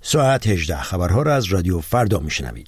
ساعت 18 خبرها را از رادیو فردا میشنوید.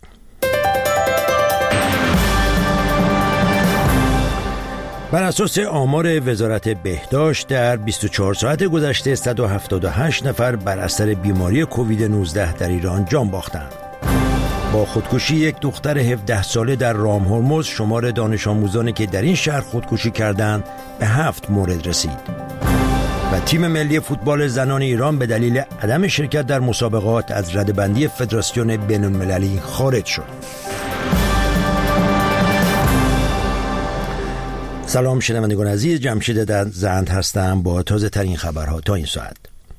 بر اساس آمار وزارت بهداشت در 24 ساعت گذشته 178 نفر بر اثر بیماری کووید 19 در ایران جان باختند. با خودکشی یک دختر 17 ساله در رامهرمز شمار دانش آموزانی که در این شهر خودکشی کردند به 7 مورد رسید. و تیم ملی فوتبال زنان ایران به دلیل عدم شرکت در مسابقات از رده‌بندی فدراسیون بین‌المللی خارج شد. سلام شنوندگان عزیز، جمشید زند هستم با تازه ترین خبرها تا این ساعت.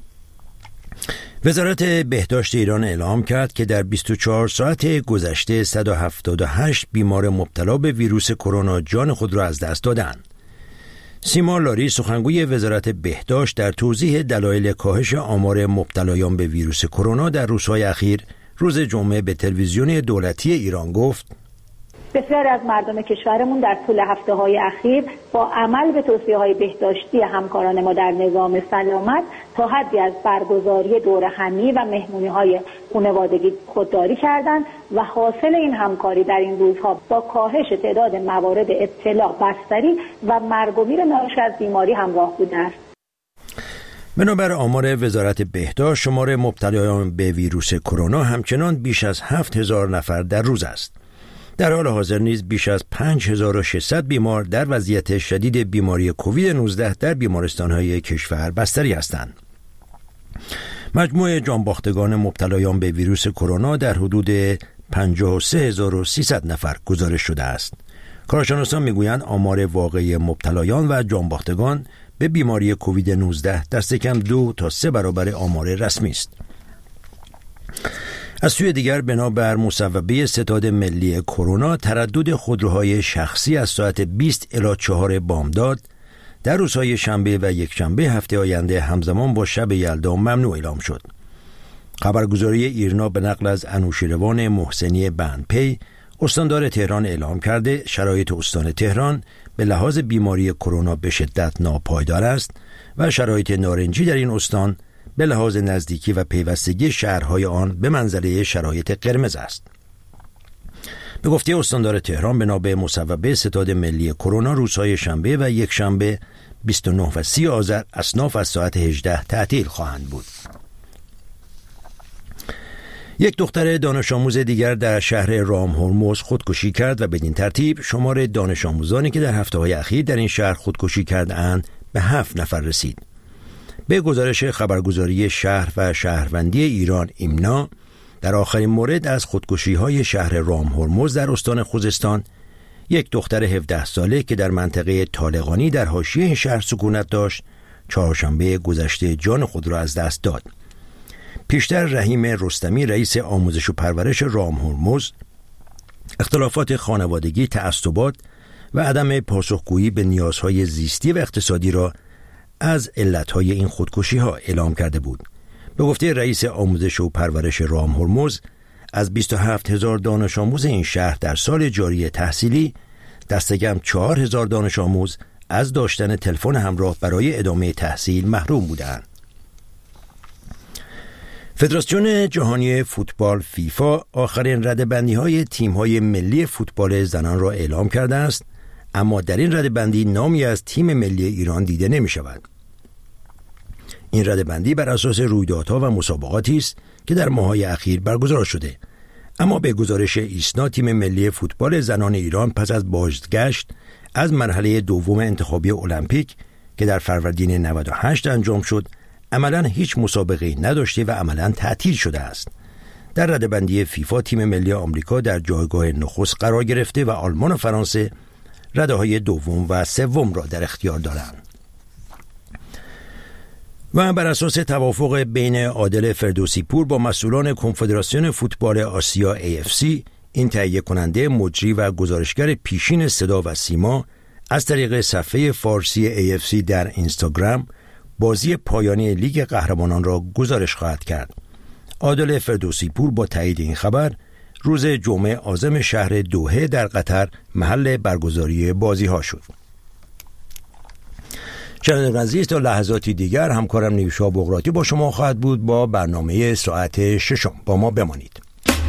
وزارت بهداشت ایران اعلام کرد که در 24 ساعت گذشته 178 بیمار مبتلا به ویروس کرونا جان خود را از دست دادند. سیما لاری سخنگوی وزارت بهداشت در توضیح دلایل کاهش آمار مبتلایان به ویروس کرونا در روزهای اخیر روز جمعه به تلویزیون دولتی ایران گفت: بسیاری از مردم کشورمون در طول هفته‌های اخیر با عمل به توصیه‌های بهداشتی همکاران ما در نظام سلامت تا حدی از برگزاری دورهمی و مهمونی‌های خانوادگی خودداری کردند و حاصل این همکاری در این روزها با کاهش تعداد موارد ابتلا، بستری و مرگ و میر ناشی از بیماری همراه بوده است. بنابر آمار وزارت بهداشت شمار مبتلایان به ویروس کرونا همچنان بیش از 7000 نفر در روز است. در حال حاضر نیز بیش از 5600 بیمار در وضعیت شدید بیماری کووید 19 در بیمارستان‌های کشور بستری هستند. مجموع جانباختگان مبتلایان به ویروس کرونا در حدود 53300 نفر گزارش شده است. کارشناسان میگویند آمار واقعی مبتلایان و جانباختگان به بیماری کووید 19 دست کم 2 تا 3 برابر آمار رسمی است. از سوی دیگر بنابر مصوبه ستاد ملی کرونا تردد خودروهای شخصی از ساعت 20 الی 4 بامداد در روزهای شنبه و یکشنبه هفته آینده همزمان با شب یلدا ممنوع اعلام شد. خبرگزاری ایرنا به نقل از انوشیروان محسنی بندپی استاندار تهران اعلام کرده شرایط استان تهران به لحاظ بیماری کرونا به شدت ناپایدار است و شرایط نارنجی در این استان به لحاظ نزدیکی و پیوستگی شهرهای آن به منزله شرایط قرمز است. به گفته استاندار تهران بنا به مصوبه ستاد ملی کرونا روزهای شنبه و یکشنبه 29 و 30 آذر اصناف از ساعت 18 تعطیل خواهند بود. یک دختر دانش آموز دیگر در شهر رامهرمز خودکشی کرد و بدین ترتیب شمار دانش آموزانی که در هفته‌های اخیر در این شهر خودکشی کردند به 7 نفر رسید. به گزارش خبرگزاری شهر و شهروندی ایران ایمنا، در آخرین مورد از خودکشی‌های شهر رامهرمز در استان خوزستان یک دختر 17 ساله که در منطقه طالقانی در حاشیه شهر سکونت داشت چهارشنبه گذشته جان خود را از دست داد. پیشتر رحیم رستمی رئیس آموزش و پرورش رامهرمز اختلافات خانوادگی، تعصبات و عدم پاسخگویی به نیازهای زیستی و اقتصادی را از علتهای این خودکشی‌ها اعلام کرده بود. به گفته رئیس آموزش و پرورش رامهرمز از 27000 دانش آموز این شهر در سال جاری تحصیلی دست کم 4000 دانش آموز از داشتن تلفن همراه برای ادامه تحصیل محروم بودند. فدراسیون جهانی فوتبال فیفا آخرین رده‌بندی‌های تیم‌های ملی فوتبال زنان را اعلام کرده است، اما در این رده‌بندی نامی از تیم ملی ایران دیده نمی‌شود. این رده‌بندی بر اساس رویدادها و مسابقاتی است که در ماه‌های اخیر برگزار شده، اما به گزارش ایسنا تیم ملی فوتبال زنان ایران پس از بازگشت از مرحله دوم انتخابی المپیک که در فروردین 98 انجام شد عملاً هیچ مسابقه‌ای نداشته و عملاً تعطیل شده است. در رده‌بندی فیفا تیم ملی آمریکا در جایگاه نخست قرار گرفته و آلمان و فرانسه رده‌های دوم و سوم را در اختیار دارند. و بر اساس توافق بین عادل فردوسی پور با مسئولان کنفدراسیون فوتبال آسیا AFC، این تهیه کننده مجری و گزارشگر پیشین صدا و سیما از طریق صفحه فارسی AFC در اینستاگرام بازی پایانی لیگ قهرمانان را گزارش خواهد کرد. عادل فردوسی پور با تایید این خبر روز جمعه عازم شهر دوحه در قطر محل برگزاری بازی ها شد. شنوندگان عزیز، تا لحظاتی دیگر همکارم نیوشا بغراتی با شما خواهد بود با برنامه ساعت 6. با ما بمانید.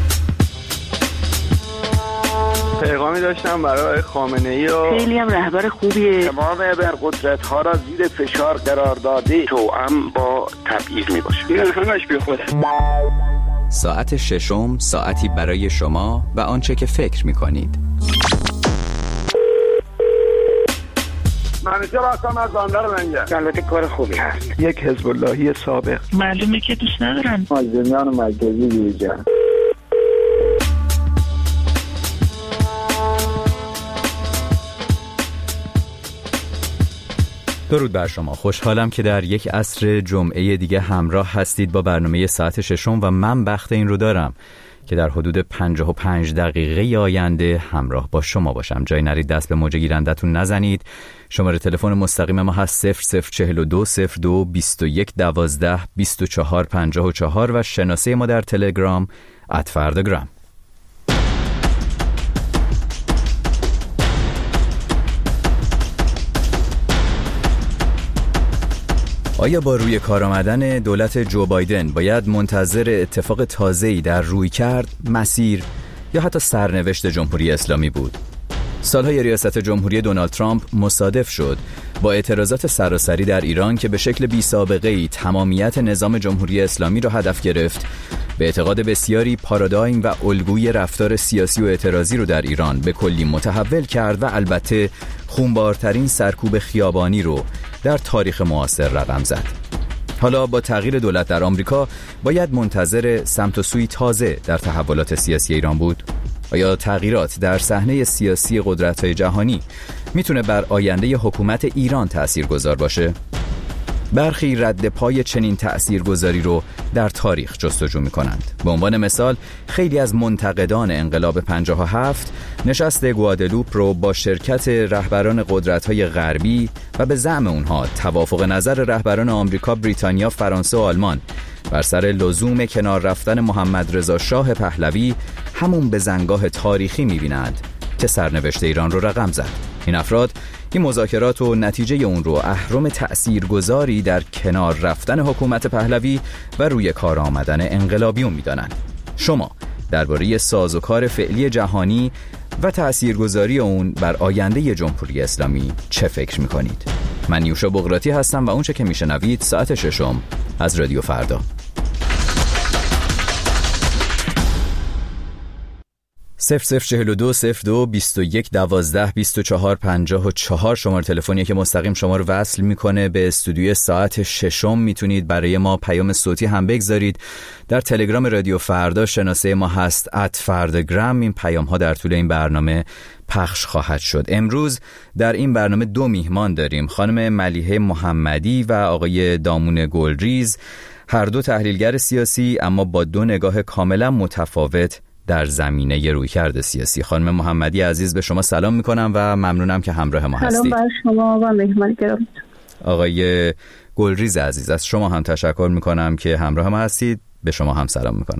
پیغامی داشتم برای خامنه‌ای و خیلی هم رهبر خوبیه. تمام ابرقدرت‌ها را زیر فشار قرار داده، توأم با تبعیض میباشه. این همش بیخوده. ساعت 6 ساعتی برای شما و آنچه که فکر میکنید. منیجر هستم از باندر منجر. البته کار خوبی هست. یک حزب اللهی سابق. معلومه که دوست ندارن. مازنیان مرکزی دیجا. درود بر شما. خوشحالم که در یک عصر جمعه دیگه همراه هستید با برنامه ساعت 6 و من بخت این رو دارم که در حدود 55 دقیقه آینده همراه با شما باشم. جای نرید، دست به موج گیرندتون نزنید. شماره تلفن مستقیم ما هست 0042 02 21 12 24 54 و شناسه ما در تلگرام @فرداگرام. آیا با روی کار آمدن دولت جو بایدن باید منتظر اتفاق تازه‌ای در رویکرد، مسیر یا حتی سرنوشت جمهوری اسلامی بود؟ سالهای ریاست جمهوری دونالد ترامپ مصادف شد با اعتراضات سراسری در ایران که به شکل بی‌سابقه‌ای تمامیت نظام جمهوری اسلامی را هدف گرفت. به اعتقاد بسیاری پارادایم و الگوی رفتار سیاسی و اعتراضی رو در ایران به کلی متحول کرد و البته خونبارترین سرکوب خیابانی رو در تاریخ معاصر رقم زد. حالا با تغییر دولت در آمریکا باید منتظر سمت و سوی تازه در تحولات سیاسی ایران بود؟ آیا تغییرات در صحنه سیاسی قدرت‌های جهانی میتونه بر آینده حکومت ایران تأثیرگذار باشه؟ برخی رد پای چنین تأثیرگذاری رو در تاریخ جستجو می‌کنند. به عنوان مثال خیلی از منتقدان انقلاب 57 نشست گوادلوپ رو با شرکت رهبران قدرت‌های غربی و به زعم اونها توافق نظر رهبران آمریکا، بریتانیا، فرانسه و آلمان بر سر لزوم کنار رفتن محمد رضا شاه پهلوی همون بزنگاه تاریخی می‌بینند که سرنوشت ایران رو رقم زد. این افراد این مذاکرات و نتیجه اون رو اهرم تأثیرگذاری در کنار رفتن حکومت پهلوی و روی کار آمدن انقلابیون می‌دانند. شما درباره سازوکار فعلی جهانی و تأثیرگذاری اون بر آینده جمهوری اسلامی چه فکر می‌کنید؟ من نیوشا بغراتی هستم و اونچه که میشنوید ساعت 6 از رادیو فردا. 0042 02 21 12 24 54 شماره تلفنی که مستقیم شما رو وصل میکنه به استودیوی ساعت 6. میتونید برای ما پیام صوتی هم بگذارید. در تلگرام رادیو فردا شناسه ما هست @فرداگرام. این پیام ها در طول این برنامه پخش خواهد شد. امروز در این برنامه 2 میهمان داریم، خانم ملیحه محمدی و آقای دامون گلریز، هر دو تحلیلگر سیاسی اما با 2 نگاه کاملا متفاوت در زمینه رویکرد سیاسی. خانم محمدی عزیز به شما سلام میکنم و ممنونم که همراه ما هستید. سلام بر شما و مهمان گرامی. آقای گلریز عزیز از شما هم تشکر میکنم که همراه ما هستید. به شما هم سلام میکنم.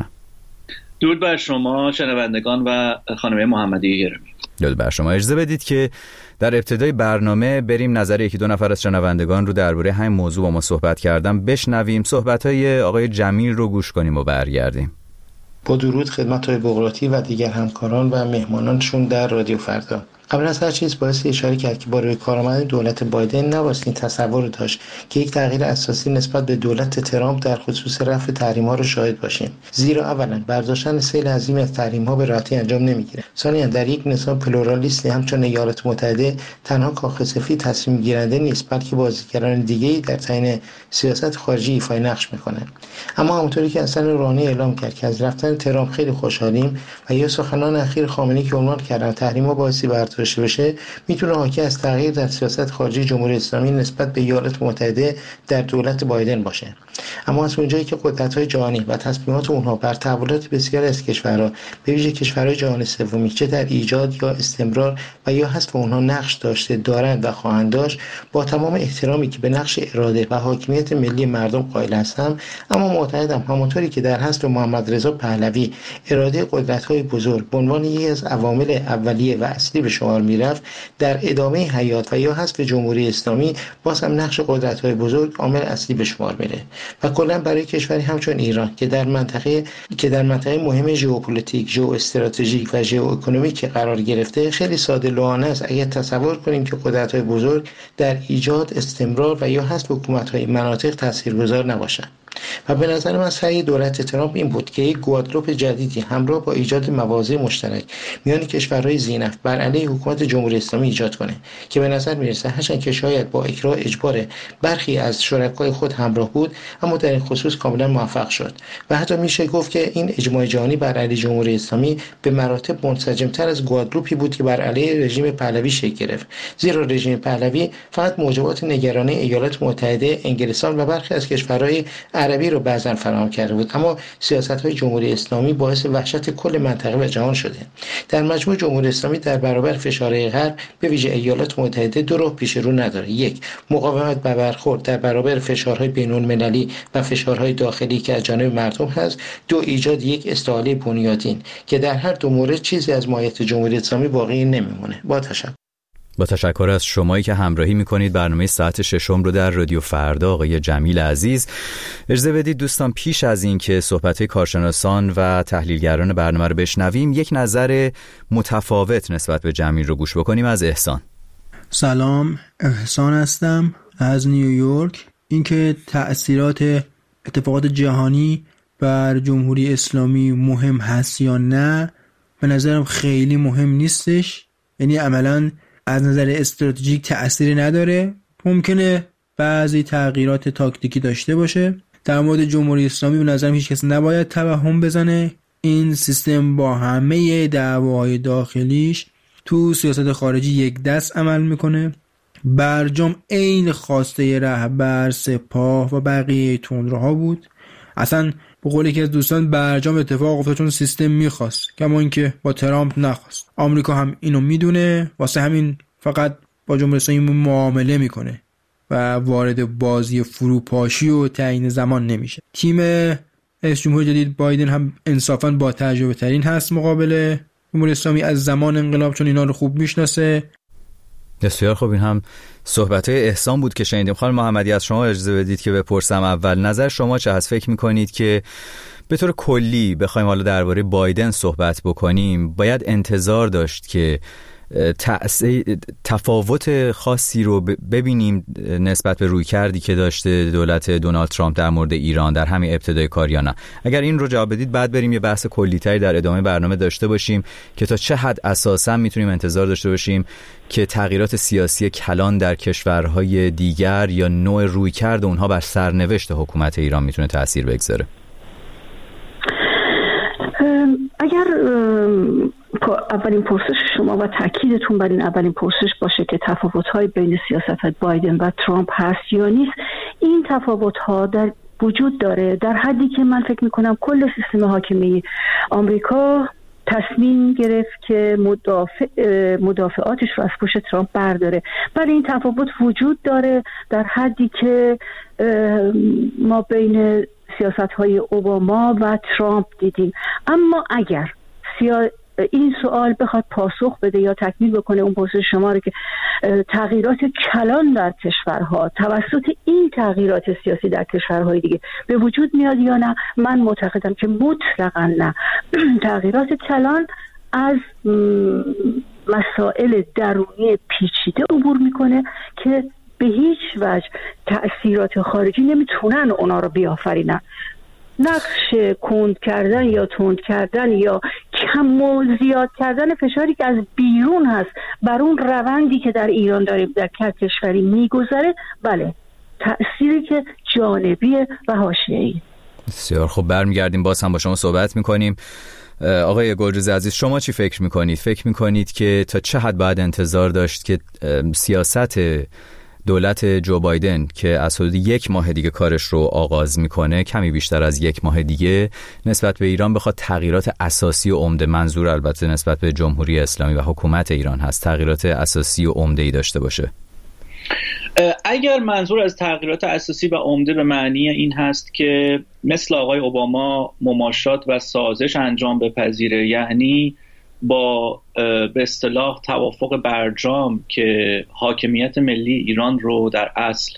درود بر شما شنوندگان و خانم محمدی گرامی. درود بر شما. اجازه بدید که در ابتدای برنامه بریم نظر 1-2 نفر از شنوندگان رو درباره همین موضوع با ما صحبت کردم بشنویم، صحبت‌های آقای جمیل رو گوش کنیم و برگردیم. با درود خدمت های بغراتی و دیگر همکاران و مهمانانشون در رادیو فردا. قبل از هر چیز باعث اشاره کرد که با روی کار آمدن دولت بایدن نباید این تصور داشت که یک تغییر اساسی نسبت به دولت ترامپ در خصوص رفع تحریم‌ها رو شاهد باشیم. زیرا اولا برداشتن سیل عظیمی از تحریم‌ها به راحتی انجام نمیگیره. ثانیاً در یک نظام پلورالیستی همچون ایالات متحده تنها کاخ سفید تصمیم گیرنده نیست، بلکه بازیگران دیگه‌ای در تعیین سیاست خارجی ایفای نقش می‌کنند. اما همونطوری که حسن روحانی اعلام کرد که از رفتن ترامپ خیلی خوشحالیم و یا سخنان اخیر خامنه‌ای که عنوان کردن تحریم‌ها باعثی داشته باشه، میتونه حاکی از تغییر در سیاست خارجی جمهوری اسلامی نسبت به ایالات متحده در دولت بایدن باشه. اما از اونجایی که قدرت‌های جهانی و تصمیمات اونها بر تحولات بسیاری از کشورها به ویژه کشورهای جهان سومی چه در ایجاد یا استمرار و یا حذف اونها نقش داشته، دارند و خواهند داشت، با تمام احترامی که به نقش اراده و حاکمیت ملی مردم قائل هستم، اما معتقدم همونطوری که در حذف محمد رضا پهلوی اراده قدرت‌های بزرگ به عنوان یکی از عوامل اولیه و اصلی به شمار شمار میرفت در ادامه حیات و یا حذف جمهوری اسلامی باز هم نقش قدرت‌های بزرگ عامل اصلی به شمار میره و کلا برای کشوری همچون ایران که در منطقه مهم ژئوپلیتیک، ژئواستراتژیک و ژئواکونومیک قرار گرفته، خیلی ساده لوحانه است اگر تصور کنیم که قدرت‌های بزرگ در ایجاد، استمرار و یا حذف حکومت‌های مناطق تاثیرگذار نباشند. و به نظر من سعی دولت ترامپ این بود که یک گوادلوپ جدیدی همراه با ایجاد مواضع مشترک میان کشورهای ذی‌نفت بر علیه حکومت جمهوری اسلامی ایجاد کنه که به نظر میرسه هرچند که شاید با اجبار برخی از شرکای خود همراه بود، اما در این خصوص کاملا موفق شد و حتی میشه گفت که این اجماع جهانی بر علیه جمهوری اسلامی به مراتب منسجم‌تر از گوادلوپی بود که بر علیه رژیم پهلوی شکل گرفت، زیرا رژیم پهلوی فقط موجبات نگرانی ایالات متحده، انگلستان و برخی از کشورهای عربی رو بعضن فراهم کرده بود، اما سیاست‌های جمهوری اسلامی باعث وحشت کل منطقه و جهان شده. در مجموع جمهوری اسلامی در برابر فشارهای غرب به ویژه ایالات متحده دو راه پیش رو نداره: یک، مقاومت به برخورد در برابر فشارهای بین‌المللی و فشارهای داخلی که از جانب مردم هست; دو، ایجاد یک استحاله بنیادین که در هر دو مورد چیزی از ماهیت جمهوری اسلامی باقی نمیمونه. با تشکر از شمایی که همراهی میکنید برنامه ساعت 6 رو در رادیو فردا. آقای جمیل عزیز، اجازه بدید دوستان پیش از این که صحبت‌های کارشناسان و تحلیلگران برنامه رو بشنویم، یک نظر متفاوت نسبت به جمیل رو گوش بکنیم از احسان. سلام، احسان هستم از نیویورک. اینکه تأثیرات اتفاقات جهانی بر جمهوری اسلامی مهم هست یا نه، به نظرم خیلی مهم نیستش. یعنی عملاً از نظر استراتژیک تأثیری نداره. ممکنه بعضی تغییرات تاکتیکی داشته باشه. در مورد جمهوری اسلامی به نظرم هیچ کس نباید توهم بزنه. این سیستم با همه دعواهای داخلیش تو سیاست خارجی یک دست عمل میکنه. برجام عین خواسته رهبر، سپاه و بقیه تندروها بود. اصلا به قول یکی از دوستان برجام اتفاق افتاد چون سیستم میخواست، کما اینکه با ترامپ نخواست. آمریکا هم اینو میدونه، واسه همین فقط با جمهوری اسلامی معامله میکنه و وارد بازی فروپاشی و تعیین زمان نمیشه. تیم رئیس جمهور جدید بایدن هم انصافاً با تجربه ترین هست مقابل جمهوری اسلامی از زمان انقلاب، چون اینا رو خوب میشناسه. بسیار خوب، این هم صحبت احسان بود که شنیدیم. خانم محمدی، از شما اجازه بدید که بپرسم اول نظر شما چه هست؟ فکر میکنید که به طور کلی بخوایم حالا درباره بایدن صحبت بکنیم، باید انتظار داشت که تفاوت خاصی رو ببینیم نسبت به رویکردی که داشته دولت دونالد ترامپ در مورد ایران در همین ابتدای کار یا نه؟ اگر این رو جواب بدید بعد بریم یه بحث کلی‌تری در ادامه برنامه داشته باشیم که تا چه حد اساساً میتونیم انتظار داشته باشیم که تغییرات سیاسی کلان در کشورهای دیگر یا نوع رویکرد اونها بر سرنوشت حکومت ایران میتونه تأثیر بگذاره. اگر اولین پرسش شما و تاکیدتون بر این اولین پرسش باشه که تفاوت‌های بین سیاست بایدن و ترامپ هست یا نیست، این تفاوت‌ها در وجود داره، در حدی که من فکر می‌کنم کل سیستم حاکمی آمریکا تصمیم گرفت که مدافعاتش رو از پشت ترامپ برداره. ولی این تفاوت وجود داره در حدی که ما بین سیاست‌های اوباما و ترامپ دیدیم. اما اگر این سوال بخواد پاسخ بده یا تکمیل بکنه اون پرسش شما رو که تغییرات کلان در کشورها توسط این تغییرات سیاسی در کشورهای دیگه به وجود میاد یا نه، من معتقدم که مطلقاً نه. تغییرات کلان از مسائل درونی پیچیده عبور میکنه که به هیچ وجه تأثیرات خارجی نمیتونن اونا رو بیافرینن. نقش کند کردن یا تند کردن یا کم و زیاد کردن فشاری که از بیرون هست بر اون روندی که در ایران داره در کشوری میگذره، بله، تأثیری که جانبیه و حاشیه‌ای. بسیار خب، برمیگردیم باز هم با شما صحبت میکنیم. آقای گلریز عزیز، شما چی فکر میکنید؟ فکر میکنید که تا چه حد باید انتظار داشت که سیاست دولت جو بایدن که از حدود 1 ماه دیگه کارش رو آغاز میکنه، کمی بیشتر از 1 ماه دیگه، نسبت به ایران بخواد تغییرات اساسی و عمده، منظور البته نسبت به جمهوری اسلامی و حکومت ایران هست، تغییرات اساسی و عمده‌ای داشته باشه؟ اگر منظور از تغییرات اساسی و عمده به معنی این هست که مثل آقای اوباما مماشات و سازش انجام بپذیره، یعنی با به اصطلاح توافق برجام که حاکمیت ملی ایران رو در اصل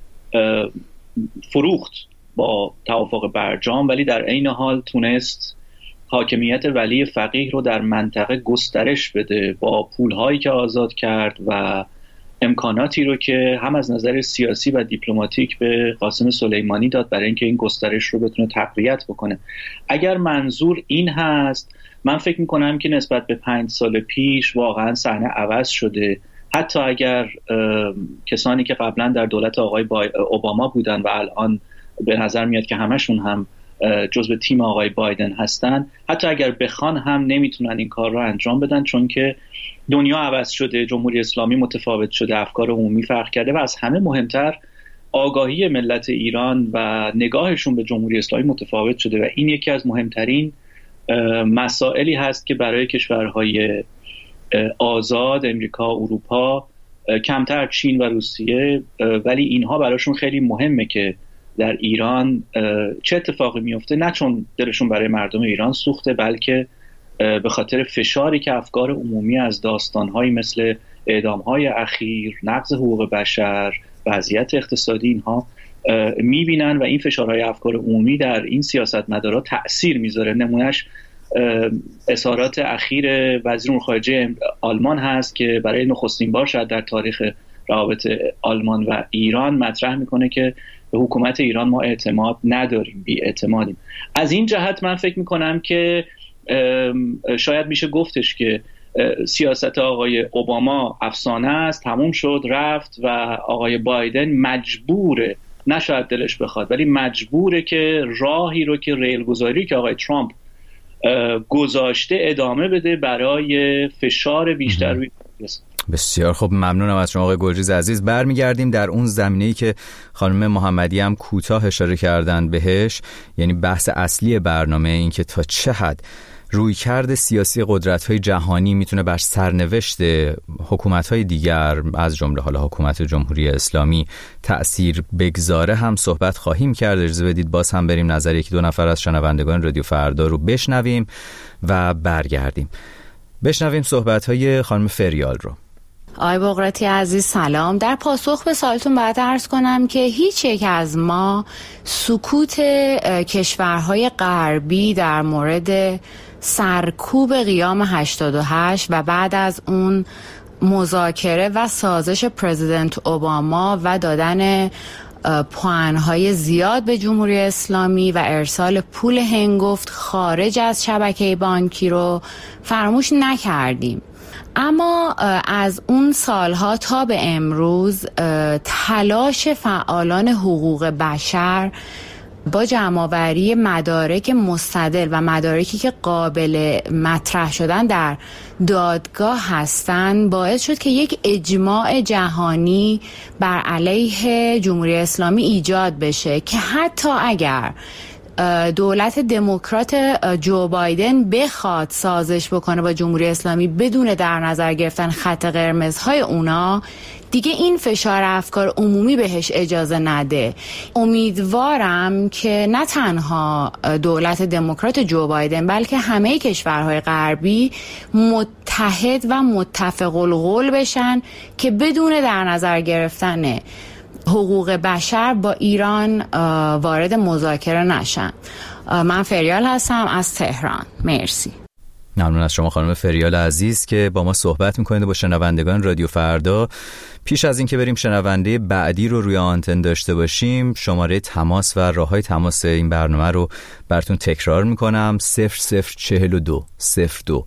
فروخت با توافق برجام، ولی در عین حال تونست حاکمیت ولی فقیه رو در منطقه گسترش بده با پولهایی که آزاد کرد و امکاناتی رو که هم از نظر سیاسی و دیپلماتیک به قاسم سلیمانی داد برای اینکه این گسترش رو بتونه تقویت بکنه. اگر منظور این هست، من فکر میکنم که نسبت به 5 سال پیش واقعا صحنه عوض شده. حتی اگر کسانی که قبلا در دولت آقای اوباما بودن و الان به نظر میاد که همشون هم جزو تیم آقای بایدن هستن، حتی اگر بخوان هم نمیتونن این کار رو انجام بدن، چون که دنیا عوض شده، جمهوری اسلامی متفاوت شده، افکار عمومی فرق کرده و از همه مهمتر آگاهی ملت ایران و نگاهشون به جمهوری اسلامی متفاوت شده و این یکی از مهمترین مسائلی هست که برای کشورهای آزاد، امریکا، اروپا، کمتر چین و روسیه، ولی اینها براشون خیلی مهمه که در ایران چه اتفاقی میفته، نه چون دلشون برای مردم ایران سوخته، بلکه به خاطر فشاری که افکار عمومی از داستانهایی مثل اعدامهای اخیر، نقض حقوق بشر، وضعیت اقتصادی اینها میبینن و این فشارهای افکار عمومی در این سیاستمدارا تأثیر میذاره. نمونهش اظهارات اخیر وزیر امور خارجه آلمان هست که برای نخستین بار شاید در تاریخ روابط آلمان و ایران مطرح میکنه که به حکومت ایران ما اعتماد نداریم، بی اعتمادیم. از این جهت من فکر میکنم که شاید میشه گفتش که سیاست آقای اوباما افسانه است، تموم شد رفت و آقای بایدن مجبوره، نه شاید دلش بخواد ولی مجبوره که راهی رو که ریل گذاری که آقای ترامپ گذاشته ادامه بده برای فشار بیشتر روی بسیار خوب، ممنونم از شما آقای گلریز عزیز. برمیگردیم در اون زمینه‌ای که خانم محمدی هم کوتاه اشاره کردن بهش، یعنی بحث اصلی برنامه، این که تا چه حد رویکرد سیاسی قدرت‌های جهانی میتونه بر سرنوشت حکومت‌های دیگر از جمله حالا حکومت جمهوری اسلامی تأثیر بگذاره هم صحبت خواهیم کرد. اجازه بدید باز هم بریم نظر یکی دو نفر از شنوندگان رادیو فردا رو بشنویم و برگردیم. بشنویم صحبت‌های خانم فریال رو. آقای بقراطی عزیز سلام. در پاسخ به سوالتون باید عرض کنم که هیچ یک از ما سکوت کشورهای غربی در مورد سرکوب قیام 88 و بعد از اون مذاکره و سازش پرزیدنت اوباما و دادن پوانهای زیاد به جمهوری اسلامی و ارسال پول هنگفت خارج از شبکه بانکی رو فراموش نکردیم. اما از اون سالها تا به امروز تلاش فعالان حقوق بشر با جمع‌آوری مدارک مستدل و مدارکی که قابل مطرح شدن در دادگاه هستند باعث شد که یک اجماع جهانی بر علیه جمهوری اسلامی ایجاد بشه که حتی اگر دولت دموکرات جو بایدن بخواد سازش بکنه با جمهوری اسلامی بدون در نظر گرفتن خط قرمزهای اونا، دیگه این فشار افکار عمومی بهش اجازه نده. امیدوارم که نه تنها دولت دموکرات جو بایدن بلکه همه کشورهای غربی متحد و متفق القول بشن که بدون در نظر گرفتن حقوق بشر با ایران وارد مذاکره نشن. من فریال هستم از تهران. مرسی. ممنون از شما خانم فریال عزیز که با ما صحبت میکنید با شنوندگان رادیو فردا. پیش از اینکه بریم شنونده بعدی رو روی آنتن داشته باشیم، شماره تماس و راههای تماس این برنامه رو براتون تکرار میکنم: 0042 02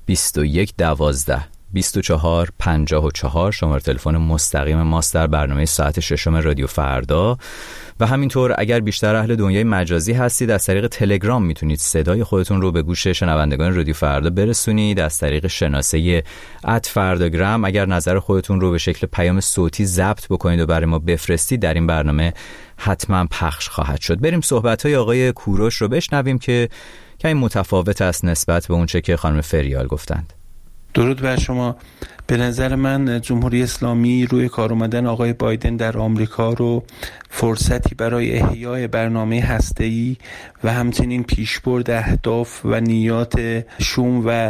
21 12 24 54 شماره تلفن مستقیم ماست در برنامه ساعت 6 رادیو فردا. و همینطور اگر بیشتر اهل دنیای مجازی هستید، از طریق تلگرام میتونید صدای خودتون رو به گوش شنوندگان رادیو فردا برسونید از طریق شناسه @فرداگرام. اگر نظر خودتون رو به شکل پیام صوتی ضبط بکنید و برای ما بفرستید، در این برنامه حتما پخش خواهد شد. بریم صحبت‌های آقای کوروش رو بشنویم که کمی متفاوت است نسبت به اونچه که خانم فریال گفتند. درود بر شما. به نظر من جمهوری اسلامی روی کار اومدن آقای بایدن در آمریکا رو فرصتی برای احیای برنامه هسته‌ای و همچنین پیشبرد اهداف و نیات شوم و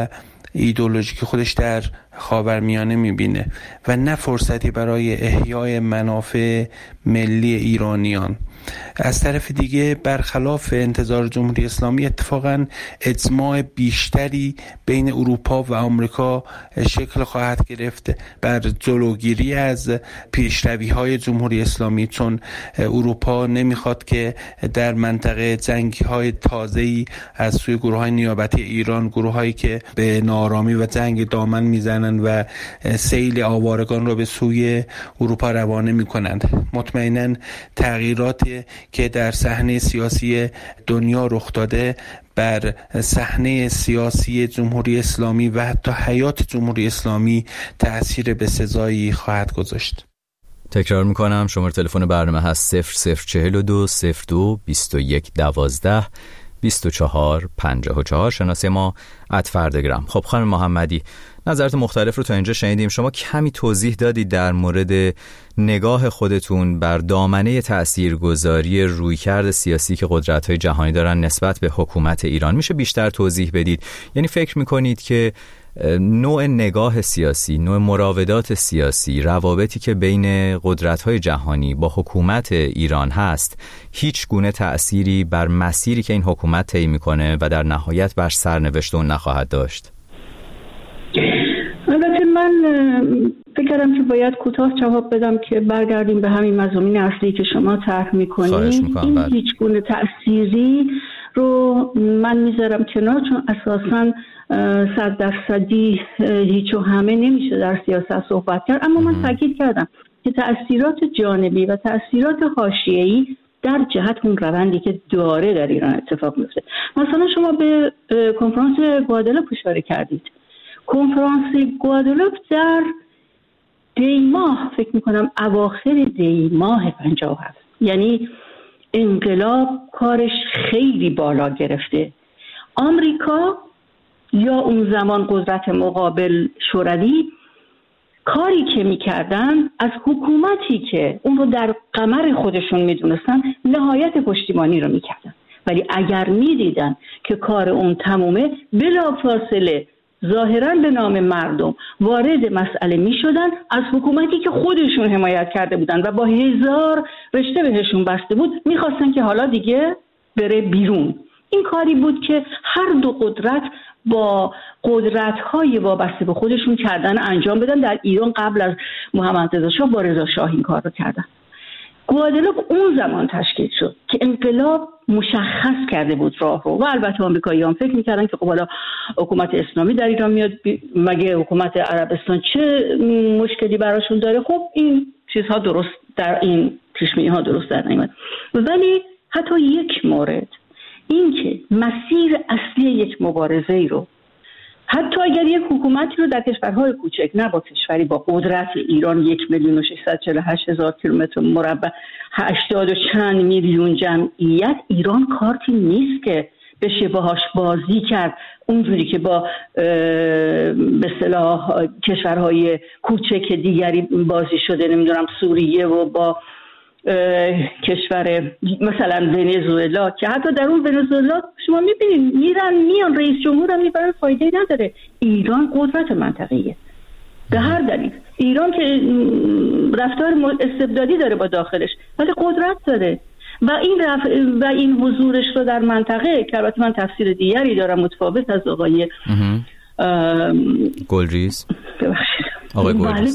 ایدئولوژیک خودش در خاورمیانه میبینه و نه فرصتی برای احیای منافع ملی ایرانیان. از طرف دیگه برخلاف انتظار جمهوری اسلامی اتفاقا اجماع بیشتری بین اروپا و آمریکا شکل خواهد گرفت بر جلوگیری از پیشروی‌های جمهوری اسلامی، چون اروپا نمیخواد که در منطقه جنگ‌های تازه‌ای از سوی گروه‌های نیابتی ایران، گروه‌هایی که به ناآرامی و جنگ دامن میزنند و سیل آوارگان را به سوی اروپا روانه میکنند. مطمئناً تغییراتی که در صحنه سیاسی دنیا رخ داده بر صحنه سیاسی جمهوری اسلامی و حتی حیات جمهوری اسلامی تأثیر بسزایی خواهد گذاشت. تکرار میکنم شماره تلفن برنامه هست 0042 02 21 12 24 54. شناسه ما @فردگرام. خب خانم محمدی، نظرات مختلف رو تا اینجا شنیدیم. شما کمی توضیح دادید در مورد نگاه خودتون بر دامنه تاثیرگذاری رویکرد سیاسی که قدرت‌های جهانی دارن نسبت به حکومت ایران. میشه بیشتر توضیح بدید؟ یعنی فکر میکنید که نوع نگاه سیاسی، نوع مراودات سیاسی، روابطی که بین قدرت‌های جهانی با حکومت ایران هست هیچ گونه تأثیری بر مسیری که این حکومت طی میکنه و در نهایت بر سرنوشت اون نخواهد داشت؟ البته من فکر کردم که باید کوتاه جواب بدم که برگردیم به همین مضامین اصلی که شما طرح می‌کنید. این هیچ گونه تأثیری رو من میذارم کنار، چون اساساً 100% هیچ و همه نمیشه در سیاست صحبت کرد. اما من تاکید کردم که تأثیرات جانبی و تأثیرات حاشیه‌ای در جهت اون روندی که داره در ایران اتفاق میفته. مثلا شما به کنفرانس گوادلوپ اشاره کردید. کنفرانس گوادلوپ در دیماه، فکر میکنم اواخر دیماه 57، یعنی انقلاب کارش خیلی بالا گرفته. آمریکا یا اون زمان قدرت مقابل شوروی کاری که میکردن از حکومتی که اون رو در قمر خودشون میدونستن نهایت پشتیبانی رو میکردن، ولی اگر میدیدن که کار اون تمومه بلافاصله ظاهراً به نام مردم وارد مسئله میشدن از حکومتی که خودشون حمایت کرده بودن و با 1000 رشته بهشون بسته بود، میخواستن که حالا دیگه بره بیرون. این کاری بود که هر دو قدرت با قدرت‌های وابسته به خودشون کردن انجام بدن. در ایران قبل از محمد رضا شاه با رضا شاه این کار رو کردن. گوادلوپ اون زمان تشکیل شد که انقلاب مشخص کرده بود راه رو و البته آمریکایی‌ها فکر می‌کردن که خب حالا حکومت اسلامی در ایران میاد، مگه حکومت عربستان چه مشکلی براشون داره؟ خب این چیزها درست در این پیش‌بینی‌ها درست در نمیاد. ولی حتی یک مورد، این که مسیر اصلی یک مبارزه‌ای رو حتی اگر یک حکومتی رو در کشورهای کوچک، نه با کشوری با قدرت ایران 1,648,000 کیلومتر مربع 80 و چند میلیون جمعیت، ایران کارتی نیست که بشه باهاش بازی کرد اونجوری که با به اصطلاح کشورهای کوچک دیگری بازی شده، نمیدونم سوریه و با کشور مثلا ونزوئلا، که حتی در اون ونزوئلا شما میبینید میان رئیس جمهور هم میبرن، فایده نداره. ایران قدرت منطقه‌ایه به هر دلیل. ایران که رفتار استبدادی داره با داخلش ولی قدرت داره و این حضورش رو در منطقه، که البته من تفسیر دیگری دارم متفاوت از آقای گلریز، آقای گلریز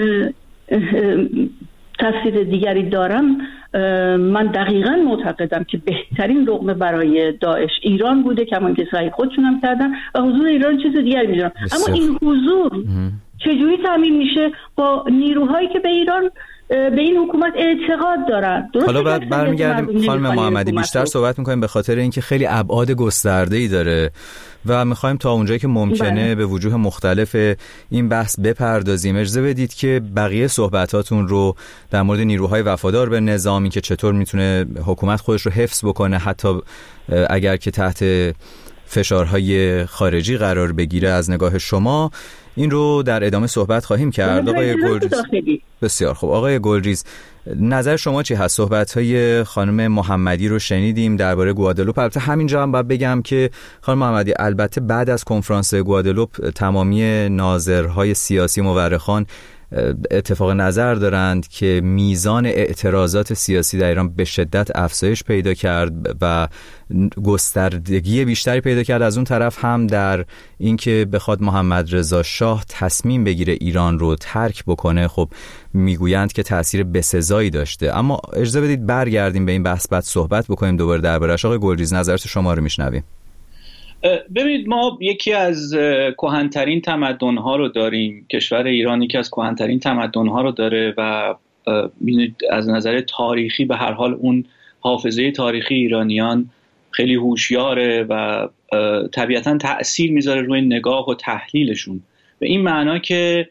تفسیر دیگری دارم. من دقیقاً معتقدم که بهترین لقمه برای داعش ایران بوده، کمان که سعی خودشون هم کردن و حضور ایران چیز دیگری میدونم. اما این حضور چجوری تامین میشه؟ با نیروهایی که به ایران، به این حکومت اعتقاد دارن. حالا بعد برمیگردیم خانم محمدی، بیشتر صحبت میکنیم به خاطر اینکه خیلی ابعاد گسترده‌ای داره و میخوایم تا اونجایی که ممکنه به وجوه مختلف این بحث بپردازیم. اجازه بدید که بقیه صحبتاتون رو در مورد نیروهای وفادار به نظامی که چطور میتونه حکومت خودش رو حفظ بکنه حتی اگر که تحت فشارهای خارجی قرار بگیره از نگاه شما؟ این رو در ادامه صحبت خواهیم کرد. آقای گلریز، بسیار خوب. آقای گلریز، نظر شما چی هست؟ صحبت‌های خانم محمدی رو شنیدیم درباره گوادلوپ. البته همینجا هم باید بگم که خانم محمدی البته بعد از کنفرانس گوادلوپ تمامی ناظرهای سیاسی مورخان اتفاق نظر دارند که میزان اعتراضات سیاسی در ایران به شدت افزایش پیدا کرد و گستردگی بیشتری پیدا کرد. از اون طرف هم در اینکه بخواد محمد رضا شاه تصمیم بگیره ایران رو ترک بکنه، خب میگویند که تأثیر بسزایی داشته. اما اجازه بدید برگردیم به این بحث، بعد صحبت بکنیم دوباره درباره‌اش. آقای گلریز، نظرت شما رو میشنویم. ببینید، ما یکی از کهن‌ترین تمدن‌ها رو داریم. کشور ایران یکی از کهن‌ترین تمدن‌ها رو داره و از نظر تاریخی به هر حال اون حافظه تاریخی ایرانیان خیلی هوشیاره و طبیعتاً تأثیر میذاره روی نگاه و تحلیلشون، به این معنا که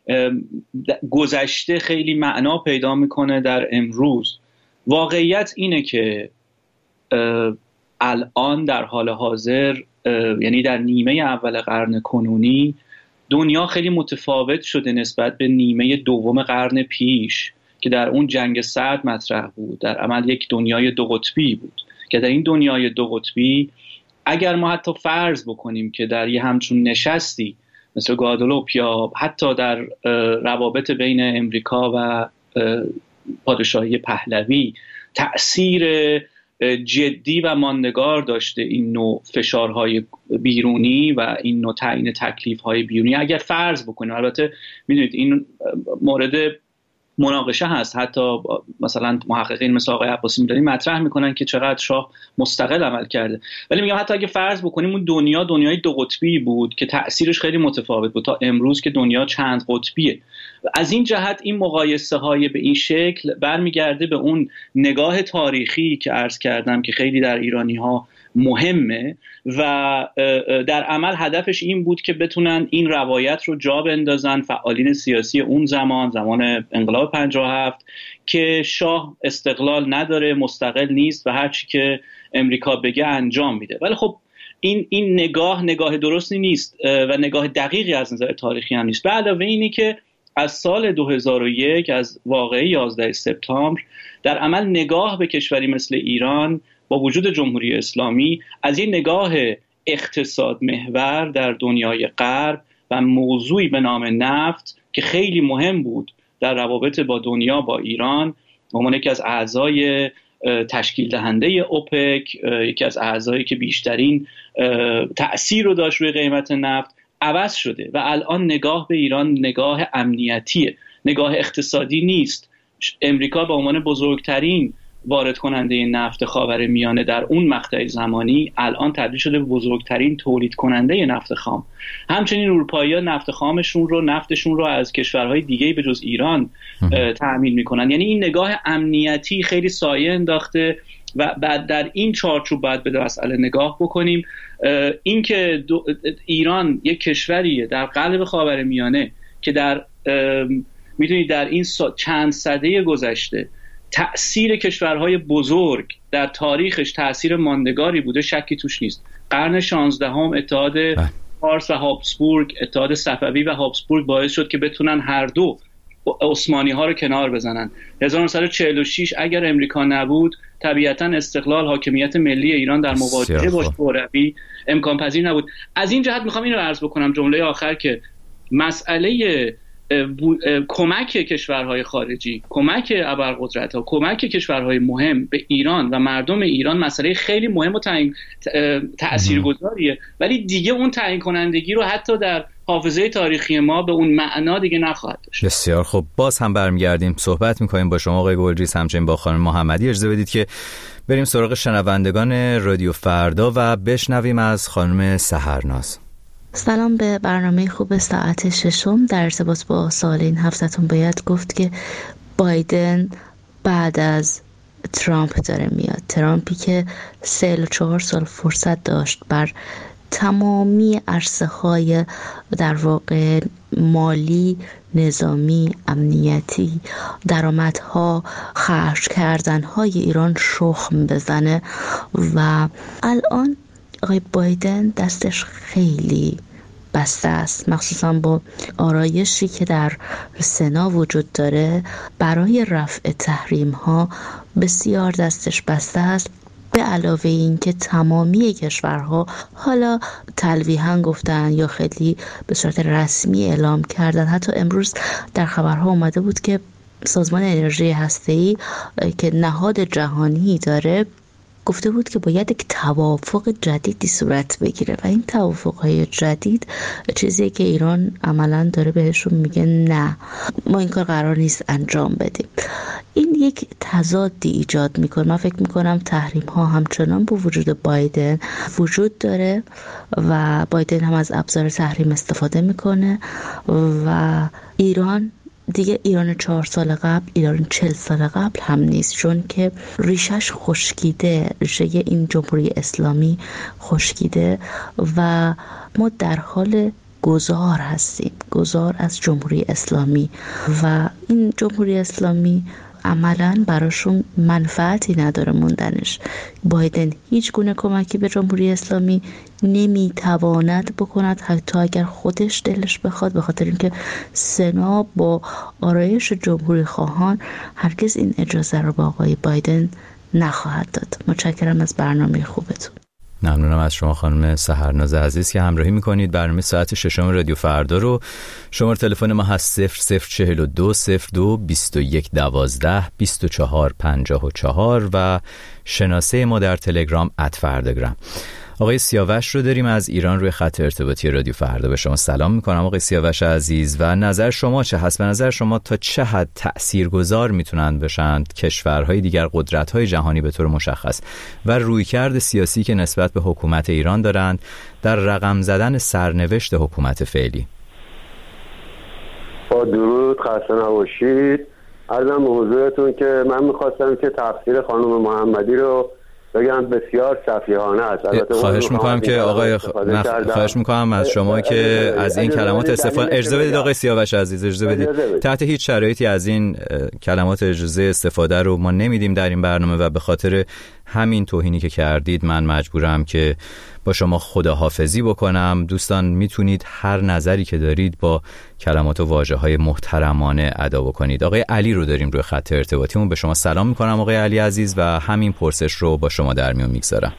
گذشته خیلی معنا پیدا میکنه در امروز. واقعیت اینه که الان در حال حاضر، یعنی در نیمه اول قرن کنونی، دنیا خیلی متفاوت شده نسبت به نیمه دوم قرن پیش که در اون جنگ سرد مطرح بود. در عمل یک دنیای دو قطبی بود که در این دنیای دو قطبی اگر ما حتی فرض بکنیم که در یه همچون نشستی مثل گوادلوپ یا حتی در روابط بین امریکا و پادشاهی پهلوی تأثیر جدی و ماندگار داشته این نوع فشارهای بیرونی و این نوع تعیین تکلیف‌های بیرونی، اگر فرض بکنیم، البته میدونید این مورد مناقشه هست، حتی مثلا محققین مثل آقای عباسی میدانی مطرح میکنن که چقدر شاه مستقل عمل کرده، ولی میگم حتی اگه فرض بکنیم اون دنیای دو قطبی بود که تأثیرش خیلی متفاوت بود تا امروز که دنیا چند قطبیه. از این جهت این مقایسه های به این شکل برمیگرده به اون نگاه تاریخی که عرض کردم که خیلی در ایرانی ها مهمه و در عمل هدفش این بود که بتونن این روایت رو جا بندازن فعالین سیاسی اون زمان انقلاب 57 که شاه استقلال نداره، مستقل نیست و هر چی که امریکا بگه انجام میده. ولی خب این نگاه درستی نیست و نگاه دقیقی از نظر تاریخی هم نیست. به علاوه اینی که از سال 2001 از واقعه 11 سپتامبر در عمل نگاه به کشوری مثل ایران با وجود جمهوری اسلامی از این نگاه اقتصاد محور در دنیای غرب و موضوعی به نام نفت که خیلی مهم بود در روابط با دنیا با ایران، به عنوان یکی از اعضای تشکیل دهنده اوپک، یکی از اعضایی که بیشترین تأثیر رو داشت روی قیمت نفت، عوض شده و الان نگاه به ایران نگاه امنیتیه، نگاه اقتصادی نیست. امریکا به عنوان بزرگترین وارد کننده نفت خاورمیانه در اون مقطع زمانی الان تبدیل شده به بزرگترین تولید کننده نفت خام. همچنین اروپایی‌ها نفتشون رو از کشورهای دیگه به جز ایران تأمین میکنن. یعنی این نگاه امنیتی خیلی سایه انداخته و بعد در این چارچوب باید به مسئله نگاه بکنیم. این که ایران یک کشوریه در قلب خاورمیانه که در میدونید در این چند سده گذشته تأثیر کشورهای بزرگ در تاریخش تأثیر ماندگاری بوده، شکی توش نیست. قرن 16 اتحاد فارس و هابسبورگ، اتحاد صفوی و هابسبورگ باعث شد که بتونن هر دو عثمانی ها رو کنار بزنن. 1946 اگر امریکا نبود طبیعتا استقلال حاکمیت ملی ایران در مواجهه با شوروی امکان پذیر نبود. از این جهت میخوام این رو عرض بکنم جمله آخر که مسئله کمک کشورهای خارجی، کمک ابرقدرت‌ها، کمک کشورهای مهم به ایران و مردم ایران مسئله خیلی مهم و تأثیرگذاریه، ولی دیگه اون تعیین کنندگی رو حتی در حافظه تاریخی ما به اون معنا دیگه نخواهد داشت. بسیار خب، باز هم برمیگردیم صحبت میکنیم با شما آقای گلریز، همچنین با خانم محمدی. اجازه بدید که بریم سراغ شنوندگان رادیو فردا و بشنویم از خانم سحرناز. سلام به برنامه خوب ساعت ششم. در ارتباط با سوال این هفته‌تون باید گفت که بایدن بعد از ترامپ داره میاد، ترامپی که 4 سال فرصت داشت بر تمامی عرصه‌های در واقع مالی، نظامی، امنیتی، درآمدها، خرج کردن‌های ایران شخم بزنه و الان آقای بایدن دستش خیلی بسته است، مخصوصا با آرایشی که در سنا وجود داره برای رفع تحریم ها بسیار دستش بسته است. به علاوه این که تمامی کشورها حالا تلویحاً گفتن یا خیلی به صورت رسمی اعلام کردن، حتی امروز در خبرها اومده بود که سازمان انرژی هسته‌ای که نهاد جهانی داره گفته بود که باید یک توافق جدیدی صورت بگیره و این توافق‌های جدید چیزیه که ایران عملاً داره بهشون میگه نه، ما این کار قرار نیست انجام بدیم. این یک تضادی ایجاد میکنه. من فکر میکنم تحریم ها همچنان با وجود بایدن وجود داره و بایدن هم از ابزار تحریم استفاده میکنه و ایران دیگه ایران 4 سال قبل، ایران 40 سال قبل هم نیست، چون که ریشش خشکیده، ریشه این جمهوری اسلامی خشکیده و ما در حال گذار هستیم، گذار از جمهوری اسلامی و این جمهوری اسلامی عملاً براشون منفعتی نداره موندنش. بایدن هیچ گونه کمکی به جمهوری اسلامی نمیتواند بکند حتی اگر خودش دلش بخواد، به خاطر اینکه سنا با آرایش جمهوری خواهان هرگز این اجازه رو با آقای بایدن نخواهد داد. متشکرم از برنامه خوبتون. ممنونم از شما خانم سحرناز عزیز که همراهی میکنید. برنامه ساعت 6 رادیو فردا رو شماره تلفن ما هست 0042 02 21 12 24 54 و شناسه ما در تلگرام @فرداگرام. آقای سیاوش رو داریم از ایران روی خط ارتباطی رادیو فردا. به شما سلام میکنم آقای سیاوش عزیز و نظر شما چه هست؟ به نظر شما تا چه حد تأثیرگذار میتونن بشن کشورهای دیگر، قدرت‌های جهانی به طور مشخص و رویکرد سیاسی که نسبت به حکومت ایران دارند در رقم زدن سرنوشت حکومت فعلی؟ با درود، خسته نباشید. عرضم به حضورتون که من میخواستم که تقصیر خانم محمدی رو بگم بسیار سفیهانه است. خواهش میکنم که آقای خواهش میکنم از شما که از این کلمات استفاده اجازه بدید. آقای سیاوش عزیز اجازه بدید. تحت هیچ شرایطی از این کلمات اجازه استفاده رو ما نمیدیم در این برنامه و به خاطر همین توهینی که کردید من مجبورم که با شما خداحافظی بکنم. دوستان میتونید هر نظری که دارید با کلمات و واژه‌های محترمانه ادا بکنید. آقای علی رو داریم روی خط ارتباطیمون. به شما سلام میکنم آقای علی عزیز و همین پرسش رو با شما در میون میگذارم.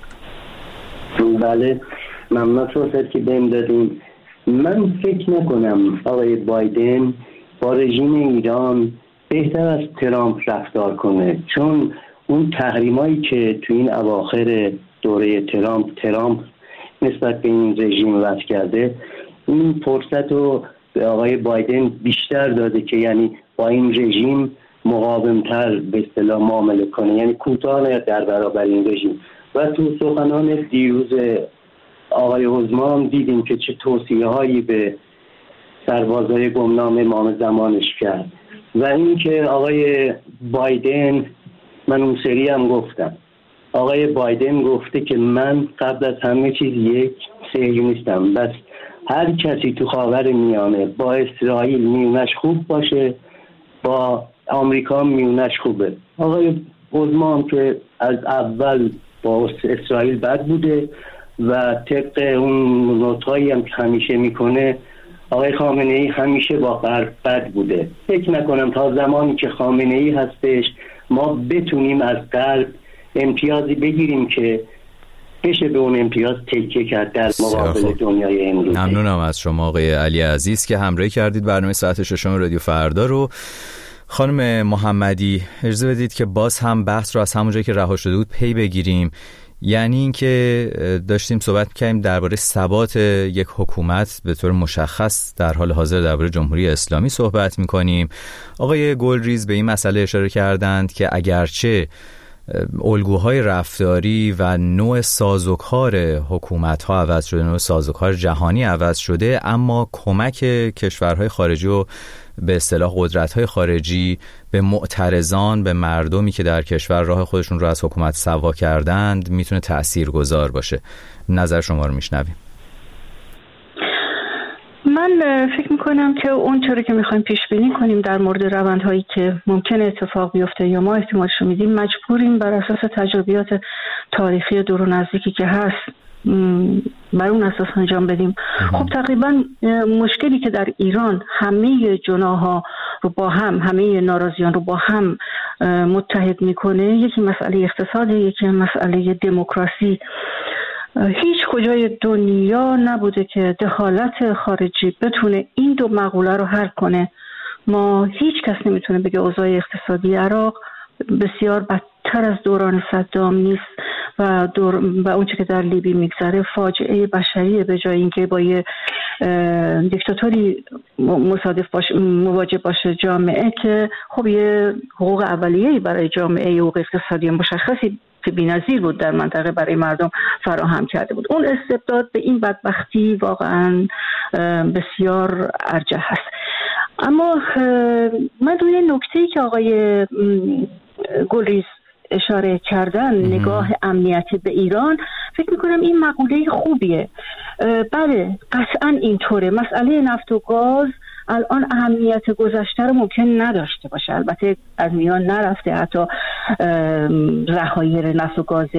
بله، ممنون فرصت که بهم دادین. من فکر نکنم آقای بایدن با رژیم ایران بهتر از ترامپ رفتار کنه، چون اون تحریمایی که تو این اواخر دوره ترامپ نسبت به این رژیم وضع کرده، این فرصت رو به آقای بایدن بیشتر داده که یعنی با این رژیم مقاومتر به اصطلاح معامله کنه، یعنی کوتاه نیاد در برابر این رژیم. و تو سخنان دیروز آقای عظما دیدیم که چه توصیه هایی به سربازای گمنام امام زمانش کرد. و این که آقای بایدن، من اون سری هم گفتم، آقای بایدن گفته که من قبل از همه چیز یک صهیونیستم، بس هر کسی تو خاورمیانه با اسرائیل میونش خوب باشه، با آمریکا میونش خوبه. آقای عظما هم که از اول با اسرائیل بد بوده و طبق اون نوتایی هم که همیشه میکنه، آقای خامنه‌ای همیشه با غرب بد بوده. فکر نکنم تا زمانی که خامنه‌ای هستش ما بتونیم از غرب امتیازی بگیریم که بشه به اون امتیاز تکیه کرد در مقابل دنیای امروزی. ممنونم از شما آقای علی عزیز که همراهی کردید برنامه ساعت 6 رادیو فردا رو. خانم محمدی اجازه بدید که باز هم بحث رو از همون جایی که رها شده بود پی بگیریم. یعنی اینکه داشتیم صحبت می‌کردیم درباره ثبات یک حکومت به طور مشخص، در حال حاضر درباره جمهوری اسلامی صحبت می‌کنیم. آقای گلریز به این مسئله اشاره کردند که اگرچه الگوهای رفتاری و نوع سازوکار حکومت‌ها عوض شده، نوع سازوکار جهانی عوض شده، اما کمک کشورهای خارجی و به اصطلاح قدرت‌های خارجی به معترضان، به مردمی که در کشور راه خودشون رو از حکومت سوا کردند میتونه تأثیرگذار باشه. نظر شما رو میشنویم. من فکر میکنم که اون چیزی که میخوایم پیش بینی کنیم در مورد روندهایی که ممکنه اتفاق بیفته یا ما احتمالش رو میدیم، مجبوریم بر اساس تجربیات تاریخی دور و نزدیکی که هست بر اون اساس انجام بدیم. خب تقریبا مشکلی که در ایران همه جناح‌ها رو با هم، همه ناراضیان رو با هم متحد میکنه، یکی مسئله اقتصادی، یکی مسئله دموکراسی. هیچ کجای دنیا نبوده که دخالت خارجی بتونه این دو مقوله رو حل کنه. ما هیچ کس نمیتونه بگه اوضاع اقتصادی عراق بسیار بدتر از دوران صدام نیست و اونچه که در لیبی میگذره فاجعه بشریه، به جای اینکه با یه دیکتاتوری مواجه باشه جامعه که خب یه حقوق اولیه‌ای برای جامعه، حقوق اقتصادی مشخصی که بی‌نظیر بود در منطقه برای مردم فراهم کرده بود. اون استبداد به این بدبختی واقعا بسیار ارجح هست. اما من روی نکته‌ای که آقای گلریز اشاره کردن، نگاه امنیتی به ایران، فکر میکنم این مقوله خوبیه. بله قطعا اینطوره. مسئله نفت و گاز الان اهمیت گذشته رو ممکن نداشته باشه، البته از میان نرفته، حتی ذخایر نفت و گاز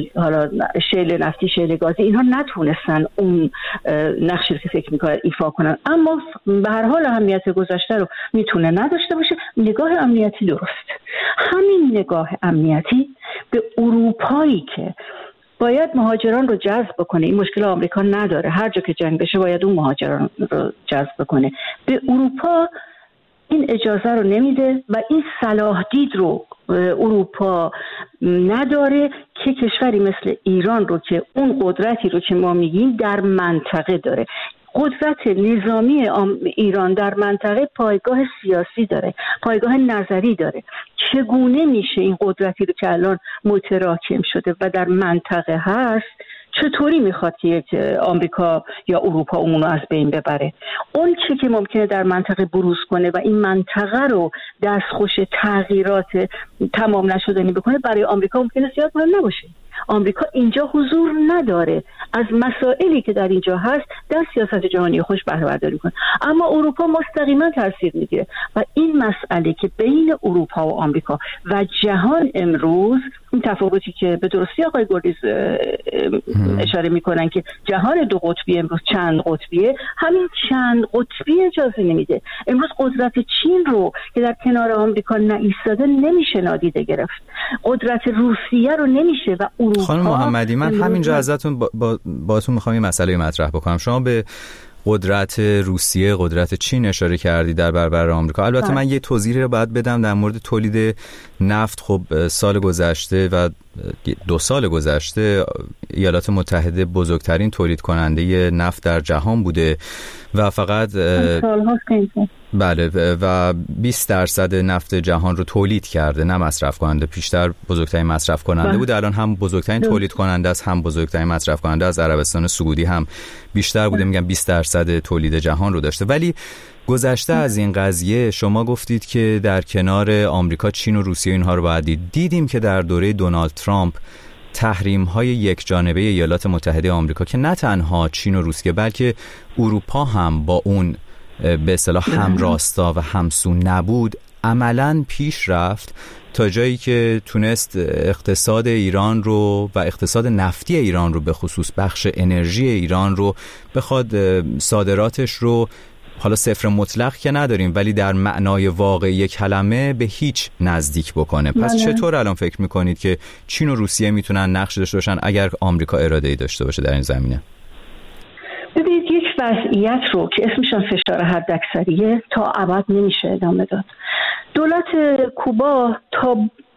شیل نفتی، شیل گازی، اینها نتونستن اون نقشی که فکر میکنن ایفا کنن، اما به هر حال اهمیت گذشته رو میتونه نداشته باشه. نگاه امنیتی درست، همین نگاه امنیتی به اروپایی که باید مهاجران رو جذب بکنه، این مشکل آمریکا نداره، هر جا که جنگ بشه باید اون مهاجران رو جذب بکنه، به اروپا این اجازه رو نمیده و این صلاح دید رو اروپا نداره که کشوری مثل ایران رو که اون قدرتی رو که ما میگیم در منطقه داره. قدرت نظامی ایران در منطقه پایگاه سیاسی داره، پایگاه نظری داره. چگونه میشه این قدرتی رو که الان متراکم شده و در منطقه هست، چطوری میخواد که یک آمریکا یا اروپا اونو از بین ببره؟ اون چی که ممکنه در منطقه بروز کنه و این منطقه رو دستخوش تغییرات تمام نشدنی بکنه، برای آمریکا ممکنه زیاد مهم نباشه. آمریکا اینجا حضور نداره، از مسائلی که در اینجا هست در سیاست جهانی خوش بهره برداری کنه، اما اروپا مستقیما تاثیر میگیره و این مسئله که بین اروپا و آمریکا و جهان امروز، این تفاوتی که به درستی آقای گلریز اشاره میکنن که جهان دو قطبی امروز چند قطبیه، همین چند قطبی اجازه نمیده. امروز قدرت چین رو که در کنار آمریکا نایستاده نمیشه نادیده گرفت، قدرت روسیه رو نمیشه و اروپا. خانم محمدی، من همینجا ازتون باهاتون میخوام این مسئله مطرح بکنم. شما به قدرت روسیه، قدرت چین اشاره کردی در برابر آمریکا. البته من یه توضیحی رو باید بدم در مورد تولید نفت. خب سال گذشته و 2 سال گذشته ایالات متحده بزرگترین تولید کننده نفت در جهان بوده و فقط بله و 20% نفت جهان رو تولید کرده، نه مصرف کننده. پیشتر بزرگترین مصرف کننده بود، الان هم بزرگترین تولید کننده است، هم بزرگترین مصرف کننده از عربستان سعودی هم بیشتر بوده، میگم 20% تولید جهان رو داشته. ولی گذشته از این قضیه شما گفتید که در کنار آمریکا، چین و روسیه اینها رو باید دیدیم که در دوره دونالد ترامپ تحریم‌های یک جانبه ایالات متحده آمریکا که نه تنها چین و روسیه بلکه اروپا هم با اون به اصطلاح همراستا و همسو نبود، عملاً پیش رفت تا جایی که تونست اقتصاد ایران رو و اقتصاد نفتی ایران رو، به خصوص بخش انرژی ایران رو، بخواد صادراتش رو، حالا صفر مطلق که نداریم ولی در معنای واقعی کلمه، به هیچ نزدیک بکنه. پس چطور الان فکر میکنید که چین و روسیه میتونن نقش داشته باشن اگر آمریکا اراده‌ای داشته باشه در این زمینه؟ ببینید، یک وضعیت رو که اسمشان فشار حداکثریه تا ابد نمیشه ادامه داد. دولت کوبا تا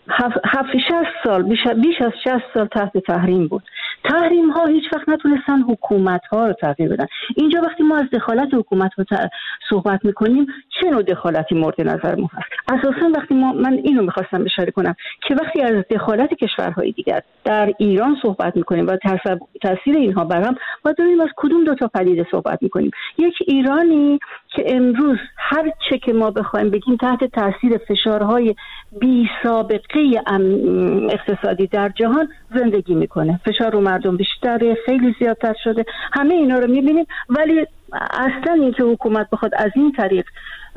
60 سال، بیش از 60 سال تحت تحریم بود. تحریم ها هیچ وقت نتونستن حکومت ها رو تغییر بدن. اینجا وقتی ما از دخالت حکومت ها صحبت میکنیم، چه نوع دخالتی مورد نظر ما هست؟ اساسا وقتی من اینو میخواستم اشاره کنم که وقتی از دخالت کشورهای دیگر در ایران صحبت میکنیم و تاثیر اینها بر هم، باید ببینیم از کدوم دو تا پدیده صحبت میکنیم. یک ایرانی که امروز هر چه که ما بخوایم بگیم تحت تاثیر فشارهای بی سابقه اقتصادی در جهان زندگی میکنه، فشار رو مردم بیشتره، خیلی زیادتر شده، همه اینا رو میبینیم، ولی اصلا اینکه حکومت بخواد از این طریق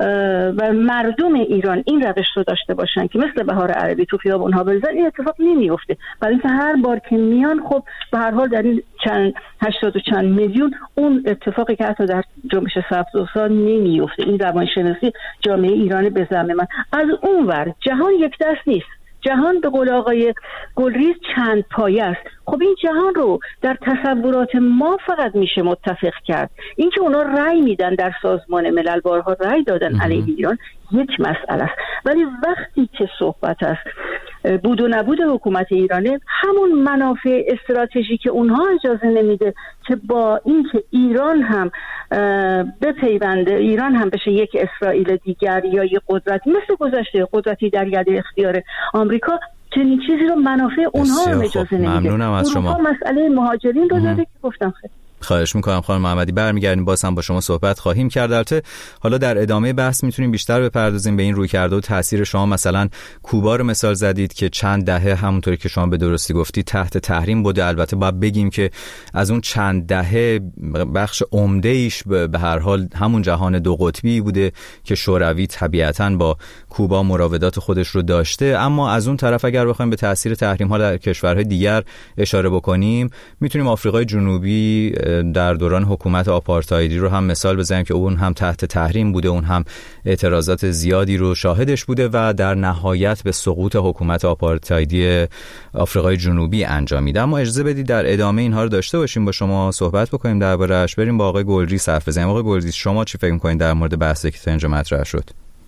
و مردم ایران این روش رو داشته باشن که مثل بهار عربی تو خیابون‌ها بریزن، این اتفاق نمیفته. برای اینکه هر بار که میان خب به هر حال در این 80 و چند میلیون اون اتفاقی که حتی در جنبش سبزوسان نمیفته. این روانشناسی جامعه ایران به زعم من. از اون ور جهان یک دست نیست. جهان به قول آقای گلریز چند پایه است. خب این جهان رو در تصورات ما فقط میشه متفق کرد. اینکه اونا رأی میدن در سازمان ملل، بارها رأی دادن علیه ایران، یک مسئله است. ولی وقتی که صحبت است بود و نبود حکومت ایرانه، همون منافع استراتژیک اونها اجازه نمیده که با اینکه ایران هم بپیونده، ایران هم بشه یک اسرائیل دیگر یا یک قدرت مثل گذشته قدرتی در ید اختیار آمریکا، چنین چیزی رو منافع اونها هم اجازه نمیده. ممنونم از شما. مسئله مهاجرین رو داده که گفتم خیلی. خواهش میکنم خانم محمدی، برمیگردیم باز هم با شما صحبت خواهیم کرد. البته حالا در ادامه بحث میتونیم بیشتر بپردازیم به این رویکرد و تاثیر شما. مثلا کوبا رو مثال زدید که چند دهه همونطوری که شما به درستی گفتی تحت تحریم بوده. البته باید بگیم که از اون چند دهه بخش عمده ایش به هر حال همون جهان دو قطبی بوده که شوروی طبیعتاً با کوبا مراودات خودش رو داشته. اما از اون طرف اگر بخوایم به تاثیر تحریم ها در کشورهای دیگر اشاره بکنیم، میتونیم آفریقای جنوبی در دوران حکومت آپارتایدی رو هم مثال بزنیم که اون هم تحت تحریم بوده، اون هم اعتراضات زیادی رو شاهدش بوده و در نهایت به سقوط حکومت آپارتایدی آفریقای جنوبی انجامید. اما اجازه بدید در ادامه اینها رو داشته باشیم، با شما صحبت بکنیم درباره‌اش. بریم با آقای گلریز حرف بزنیم. آقای گلریز، شما چی فکر می‌کنید در مورد بحثی که تا اینجا مطرح شد؟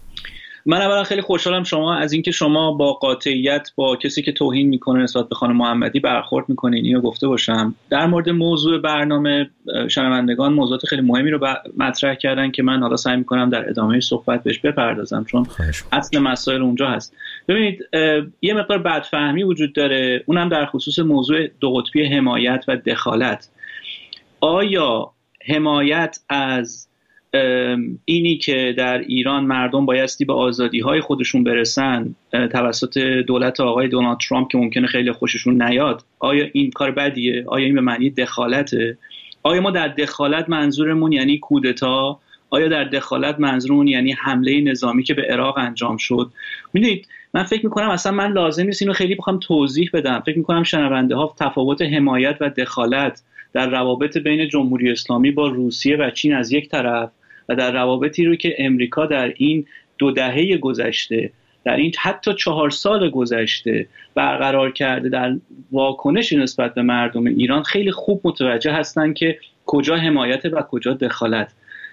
من اولا خیلی خوشحالم شما از اینکه شما با قاطعیت با کسی که توهین میکنه نسبت به خانم محمدی برخورد میکنین. اینو گفته باشم. در مورد موضوع برنامه، شنوندگان موضوعات خیلی مهمی رو مطرح کردن که من حالا سعی میکنم در ادامه صحبت بهش بپردازم، چون اصل مسائل اونجا هست. ببینید، یه مقدار بدفهمی وجود داره، اونم در خصوص موضوع دو قطبی حمایت و دخالت. آیا حمایت از اینی که در ایران مردم بایستی به آزادی‌های خودشون برسن توسط دولت آقای دونالد ترامپ که ممکنه خیلی خوششون نیاد، آیا این کار بدیه؟ آیا این به معنی دخالته؟ آیا ما در دخالت منظورمون یعنی کودتا؟ آیا در دخالت منظورمون یعنی حمله نظامی که به عراق انجام شد؟ میدونید، من فکر میکنم اصلا من لازم نیست اینو خیلی بخوام توضیح بدم. فکر میکنم شنونده ها تفاوت حمایت و دخالت در روابط بین جمهوری اسلامی با روسیه و چین از یک طرف و در روابطی رو که امریکا در این 2 دهه گذشته، در این حتی 4 سال گذشته برقرار کرده در واکنش نسبت به مردم ایران، خیلی خوب متوجه هستن که کجا حمایت و کجا دخالت.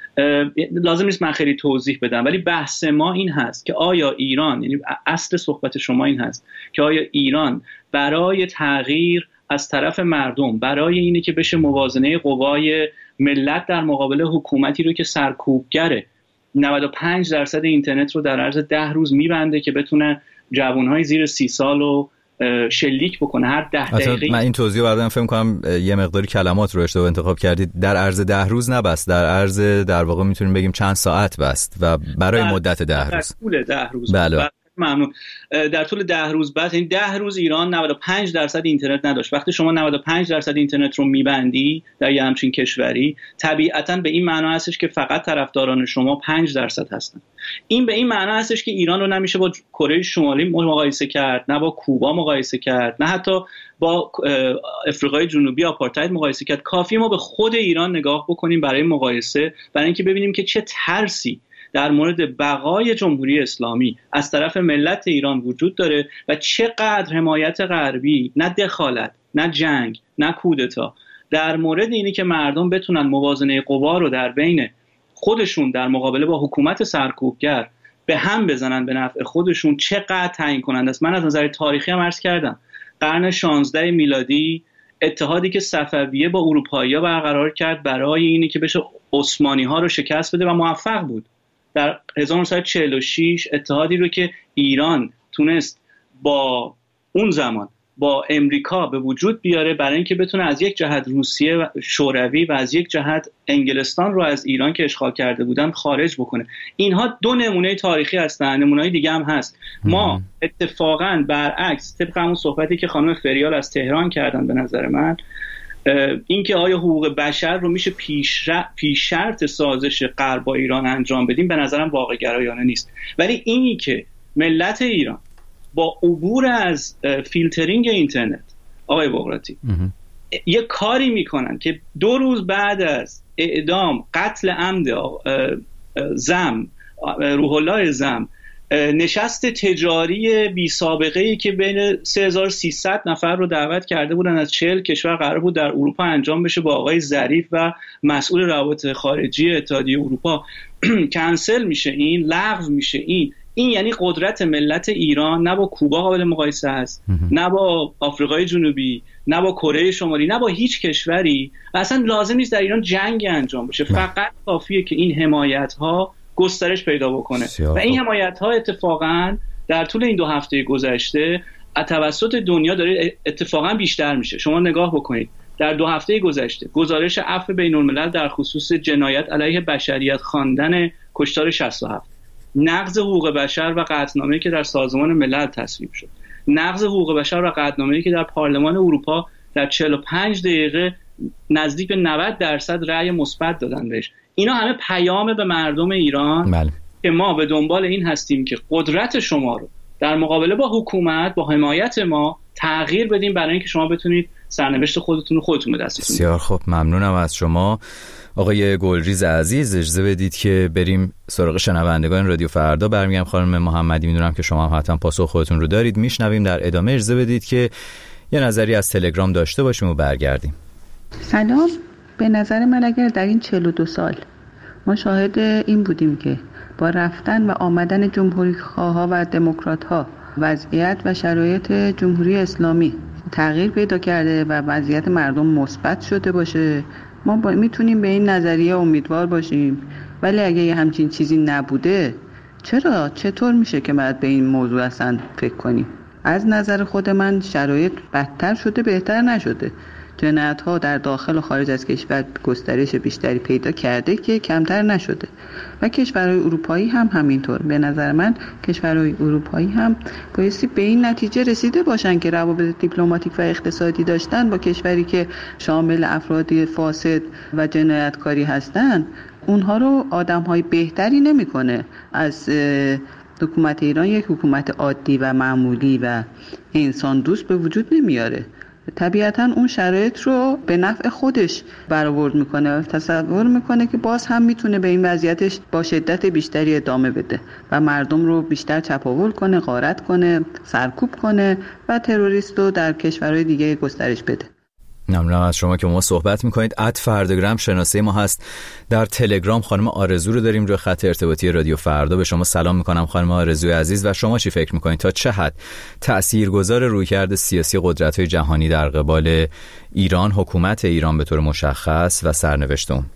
لازم نیست من خیلی توضیح بدم، ولی بحث ما این هست که آیا ایران، یعنی اصل صحبت شما این هست که آیا ایران برای تغییر از طرف مردم، برای اینه که بشه موازنه قوای ملت در مقابل حکومتی رو که سرکوبگره، 95% اینترنت رو در عرض 10 روز میبنده که بتونه جوانهای زیر 30 سال رو شلیک بکنه هر 10 دقیقه. من این توضیح بردم، فکر کنم یه مقداری کلمات رو اشتباه انتخاب کردید. در عرض 10 روز نبست، در عرض در واقع میتونیم بگیم چند ساعت بست و برای مدت 10 روز. در طول 10 روز. بله. ممنون. در طول 10 روز بعد، این 10 روز ایران 95% اینترنت نداشت. وقتی شما 95% اینترنت رو میبندی در یه همچین کشوری، طبیعتاً به این معنا هستش که فقط طرفداران شما 5% هستن. این به این معنا هستش که ایران رو نمیشه با کره شمالی مقایسه کرد، نه با کوبا مقایسه کرد، نه حتی با آفریقای جنوبی آپارتاید مقایسه کرد. کافیه ما به خود ایران نگاه بکنیم برای مقایسه، برای اینکه ببینیم که چه ترسی در مورد بقای جمهوری اسلامی از طرف ملت ایران وجود داره و چقدر حمایت غربی، نه دخالت، نه جنگ، نه کودتا، در مورد اینی که مردم بتونن موازنه قوا رو در بین خودشون در مقابله با حکومت سرکوبگر به هم بزنن به نفع خودشون، چقدر تعیین کننده است. من از نظر تاریخی هم عرض کردم، قرن 16 میلادی اتحادی که صفویه با اروپایی‌ها برقرار کرد برای اینی که بشه عثمانی‌ها رو شکست بده و موفق بود. در 1946 اتحادی رو که ایران تونست با اون زمان با امریکا به وجود بیاره برای اینکه بتونه از یک جهت روسیه و شوروی و از یک جهت انگلستان رو از ایران که اشغال کرده بودن خارج بکنه. اینها 2 نمونه تاریخی هستن، نمونه‌های دیگه هم هست. ما اتفاقاً برعکس طبق همون صحبتی که خانم فریال از تهران کردن، به نظر من اینکه آیا حقوق بشر رو میشه پیش شرط سازش غرب با ایران انجام بدیم به نظرم واقع گرایانه نیست. ولی اینی که ملت ایران با عبور از فیلترینگ اینترنت آقای بغراتی یه کاری میکنن که 2 روز بعد از اعدام قتل عمد زم روح الله زم نشست تجاری بی سابقه ای که بین 3300 نفر رو دعوت کرده بودن از 40 کشور قرار بود در اروپا انجام بشه با آقای ظریف و مسئول روابط خارجی اتحادیه اروپا کنسل میشه، این لغو میشه. این یعنی قدرت ملت ایران نه با کوبا قابل مقایسه است، نه با آفریقای جنوبی، نه با کره شمالی، نه با هیچ کشوری. و اصلا لازم نیست در ایران جنگ انجام بشه، فقط کافیه که این حمایت ها گسترش پیدا بکنه. و این حمایت ها اتفاقا در طول این 2 هفته گذشته توسط دنیا داره اتفاقا بیشتر میشه. شما نگاه بکنید در 2 هفته گذشته گزارش عفو بین الملل در خصوص جنایت علیه بشریت خواندن کشتار 67، نقض حقوق بشر و قطعنامه‌ای که در سازمان ملل تصویب شد، نقض حقوق بشر و قطعنامه‌ای که در پارلمان اروپا در 45 دقیقه نزدیک به 90% رأی مثبت دادن بهش. اینا همه پیام به مردم ایران که ما به دنبال این هستیم که قدرت شما رو در مقابله با حکومت با حمایت ما تغییر بدیم برای اینکه شما بتونید سرنوشت خودتون به دستتون. بسیار خوب، ممنونم از شما آقای گلریز عزیز. اجازه بدید که بریم سراغ شنوندگان رادیو فردا. برمیگردم خانم محمدی، میدونم که شما هم حتما پاسخ خودتون رو دارید، میشنویم در ادامه. اجازه بدید که یه نظری از تلگرام داشته باشیم و برگردیم. سلام. به نظر من اگر در این 42 سال ما شاهد این بودیم که با رفتن و آمدن جمهوری‌خواها و دموکرات‌ها وضعیت و شرایط جمهوری اسلامی تغییر پیدا کرده و وضعیت مردم مثبت شده باشه، ما میتونیم به این نظریه امیدوار باشیم. ولی اگه یه همچین چیزی نبوده چطور میشه که باید به این موضوع اصلا فکر کنیم؟ از نظر خود من شرایط بدتر شده، بهتر نشده. جنایت‌ها در داخل و خارج از کشور گسترش بیشتری پیدا کرده که کمتر نشده و کشورهای اروپایی هم همینطور. به نظر من کشورهای اروپایی هم بایستی به این نتیجه رسیده باشن که روابط دیپلماتیک و اقتصادی داشتن با کشوری که شامل افراد فاسد و جنایتکاری هستن اونها رو آدم‌های بهتری نمی‌کنه. از حکومت ایران یک حکومت عادی و معمولی و انسان دوست به وجود نمیاره. طبیعتاً اون شرایط رو به نفع خودش برآورد میکنه و تصور میکنه که باز هم میتونه به این وضعیتش با شدت بیشتری ادامه بده و مردم رو بیشتر چپاول کنه، غارت کنه، سرکوب کنه و تروریست رو در کشورهای دیگه گسترش بده. ممنونم از شما که ما صحبت میکنید. @فرداگرام شناسه ما هست. در تلگرام خانم آرزو رو داریم روی خط ارتباطی رادیو فردا. به شما سلام میکنم خانم آرزوی عزیز. و شما چی فکر میکنید تا چه حد تاثیرگذار رویکرد سیاسی قدرت‌های جهانی در قبال ایران، حکومت ایران به طور مشخص و سرنوشت اون؟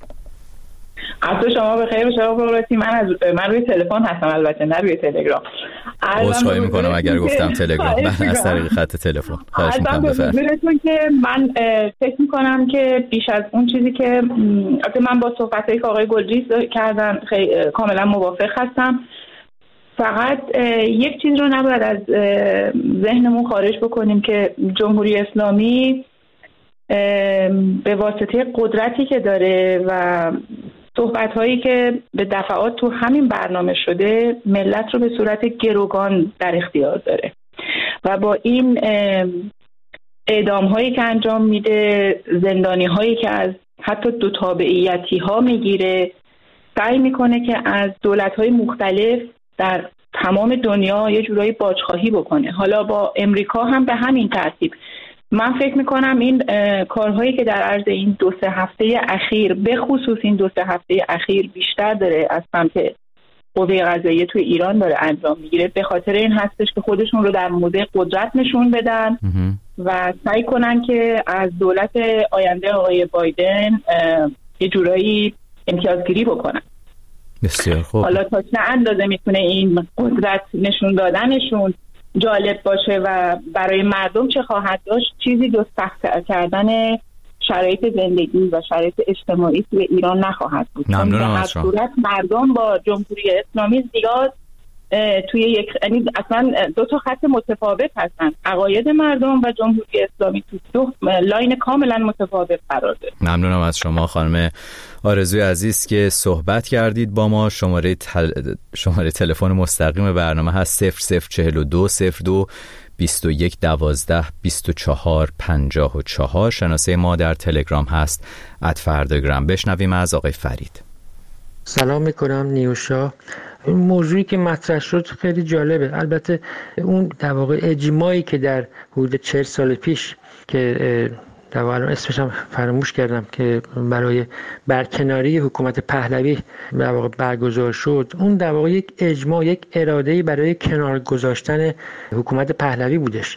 عصر شما بخیر باشه آقای بغراتی. من روی تلفن هستم، البته نه روی تلگرام. عذرخواهی میکنم اگر گفتم تلگرام، من از طریق خط تلفن. خواهش میکنم بفرمایید. که من فکر میکنم که بیش از اون چیزی که من با صحبتایی که آقای گلریز کردن کاملا موافق هستم. فقط یک چیز رو نباید از ذهنمون خارج بکنیم که جمهوری اسلامی به واسطه قدرتی که داره و صحبت‌هایی که به دفعات تو همین برنامه شده ملت رو به صورت گروگان در اختیار داره و با این اعدام‌هایی که انجام میده، زندانی‌هایی که از حتی 2 تابعیتی‌ها میگیره، سعی میکنه که از دولت‌های مختلف در تمام دنیا یه جورایی باجخواهی بکنه. حالا با امریکا هم به همین ترتیب. من فکر میکنم این کارهایی که در عرض این 2-3 هفته اخیر، به خصوص این 2-3 هفته اخیر بیشتر داره از سمت قوه قضاییه توی ایران داره انجام میگیره، به خاطر این هستش که خودشون رو در موضع قدرت نشون بدن و سعی کنن که از دولت آینده آقای بایدن یه جورایی امتیازگیری بکنن. بسیار خوب. حالا تا چه اندازه میتونه این قدرت نشون دادنشون جالب باشه و برای مردم چه خواهد داشت، چیزی جز سخت کردن شرایط زندگی و شرایط اجتماعی توی ایران نخواهد بود. ممنونم از شما. مردم با جمهوری اسلامی زیاد توی یک، یعنی اصلا دو تا خط متفاوت هستن. عقاید مردم و جمهوری اسلامی تو دو لاین کاملا متفاوت قرار داره. ممنونم از شما خانم آرزوی عزیز که صحبت کردید با ما. شماره تلفن مستقیم برنامه هست 0042 02 21 12 24 54. شناسه ما در تلگرام هست @فرداگرام. بشنویم از آقای فرید. سلام میکنم نیوشا. این موضوعی که مطرح شد خیلی جالبه. البته اون در واقع اجماعی که در حدود 40 سال پیش که در واقع اسمش هم فراموش کردم که برای برکناری حکومت پهلوی در واقع برگزار شد، اون در واقع یک اجماع، یک اراده‌ای برای کنار گذاشتن حکومت پهلوی بودش.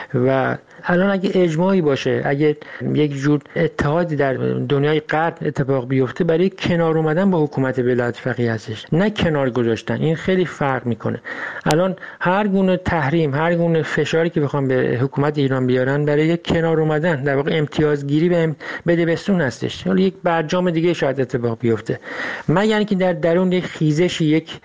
و الان اگه اجماعی باشه، اگه یک جور اتحادی در دنیای غرب اتفاق بیفته برای کنار اومدن با حکومت ولایت فقیه هستش، نه کنار گذاشتن. این خیلی فرق میکنه. الان هر گونه تحریم، هر گونه فشاری که بخوام به حکومت ایران بیارن برای کنار اومدن، در واقع امتیازگیری به بدبستون هستش. حالا یک برجام دیگه شاید اتفاق بیفته، مگر اینکه در درون یک خیزشی،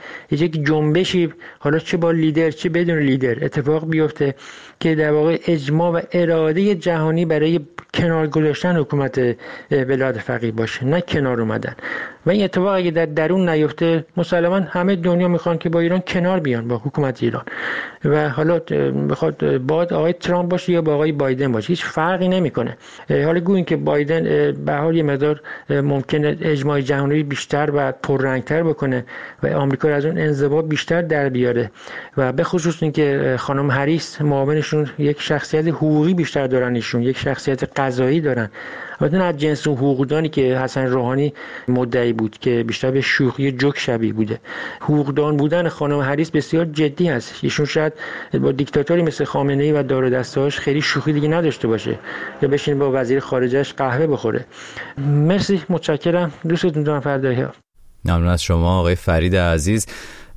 یک جنبشی، حالا چه با لیدر چه بدون لیدر اتفاق بیفته که در واقع اجماع و اراده جهانی برای کنار گذاشتن حکومت ولایت فقیه باشه، نه کنار اومدن. و این اتفاق اگه در درون نیفته، مسلما همه دنیا میخوان که با ایران کنار بیان، با حکومت ایران. و حالا بخواد با آقای ترامپ باشه یا با آقای بایدن باشه، هیچ فرقی نمیکنه. حالا گویین که بایدن به حال یه مقدار ممکنه اجماع جهانی بیشتر و پررنگتر بکنه و آمریکا از اون انزوا بیشتر در بیاره، و به خصوص اینکه خانم هریس معاونشون یک شخصیت حقوقی بیشتر دارن، ایشون یک شخصیت قضایی دارن. البته از جنس حقوقدانی که حسن روحانی مدعی بود که بیشتر به شوخی جوک شبیه بوده. حقوقدان بودن خانم هریس بسیار جدی است. ایشون شاید با دیکتاتوری مثل خامنه‌ای و دار و دسته‌اش خیلی شوخی دیگه نداشته باشه یا بشینه با وزیر خارجه‌اش قهوه بخوره. مرسی، متشکرم. دوستتون دارم. فرداها. ممنون از شما آقای فرید عزیز.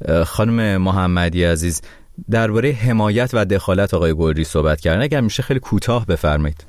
خانم محمدی عزیز، درباره حمایت و دخالت آقای گلری صحبت کردن. اگر میشه خیلی کوتاه بفرمایید.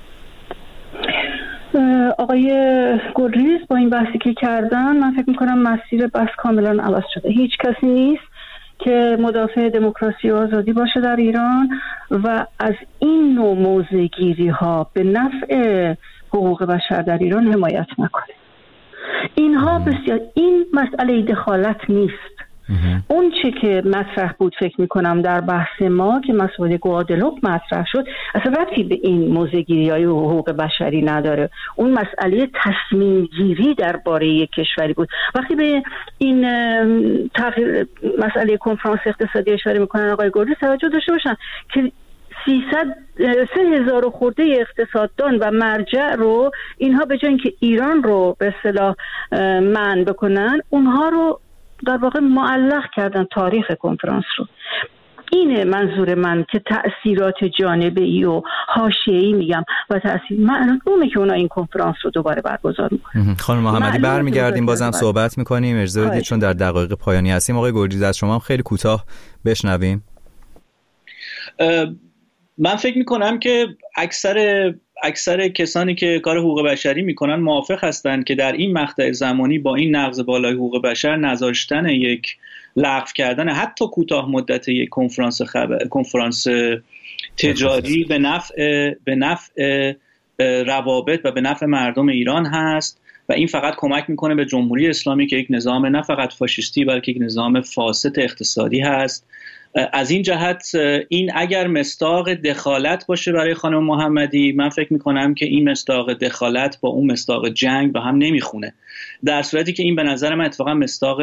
آقای گلریز با این بحثی که کردن، من فکر میکنم مسیر بحث کاملا عوض شده. هیچ کسی نیست که مدافع دموکراسی و آزادی باشه در ایران و از این نوع موضع‌گیری ها به نفع حقوق بشر در ایران حمایت نکنه. اینها بسیار، این مسئله دخالت نیست. اون چه که مطرح بود فکر میکنم در بحث ما که مسئله گوادلوپ مطرح شد، اصلا ربطی به این موضع‌گیری‌های حقوق بشری نداره. اون مسئله تصمیم گیری درباره یک کشوری بود. وقتی به این مسئله کنفرانس اقتصادی اشاره میکنن آقای گلری، توجه داشته باشن که 3,000 خورده اقتصاددان و مرجع رو اینها به جای اینکه ایران رو به اصطلاح منع بکنن، اونها رو در واقع معلق کردن تاریخ کنفرانس رو. اینه منظور من که تأثیرات جانبی و حاشیه‌ای میگم و تأثیر معلومه که اونا این کنفرانس رو دوباره برگزار میکنن. خانم محمدی برمیگردیم بازم صحبت میکنیم. اجازه بدید چون در دقایق پایانی هستیم. آقای گلریز از شما هم خیلی کوتاه بشنویم. من فکر میکنم که اکثر کسانی که کار حقوق بشری میکنن موافق هستند که در این مقطع زمانی با این نقض بالای حقوق بشر نذاشتن یک لغو کردن حتی کوتاه مدت یک کنفرانس تجاری به نفع روابط و به نفع مردم ایران هست و این فقط کمک میکنه به جمهوری اسلامی که یک نظام نه فقط فاشیستی بلکه یک نظام فاسد اقتصادی هست. از این جهت این اگر مصداق دخالت باشه برای خانم محمدی، من فکر میکنم که این مصداق دخالت با اون مصداق جنگ با هم نمیخونه، در صورتی که این به نظر من اتفاقا مصداق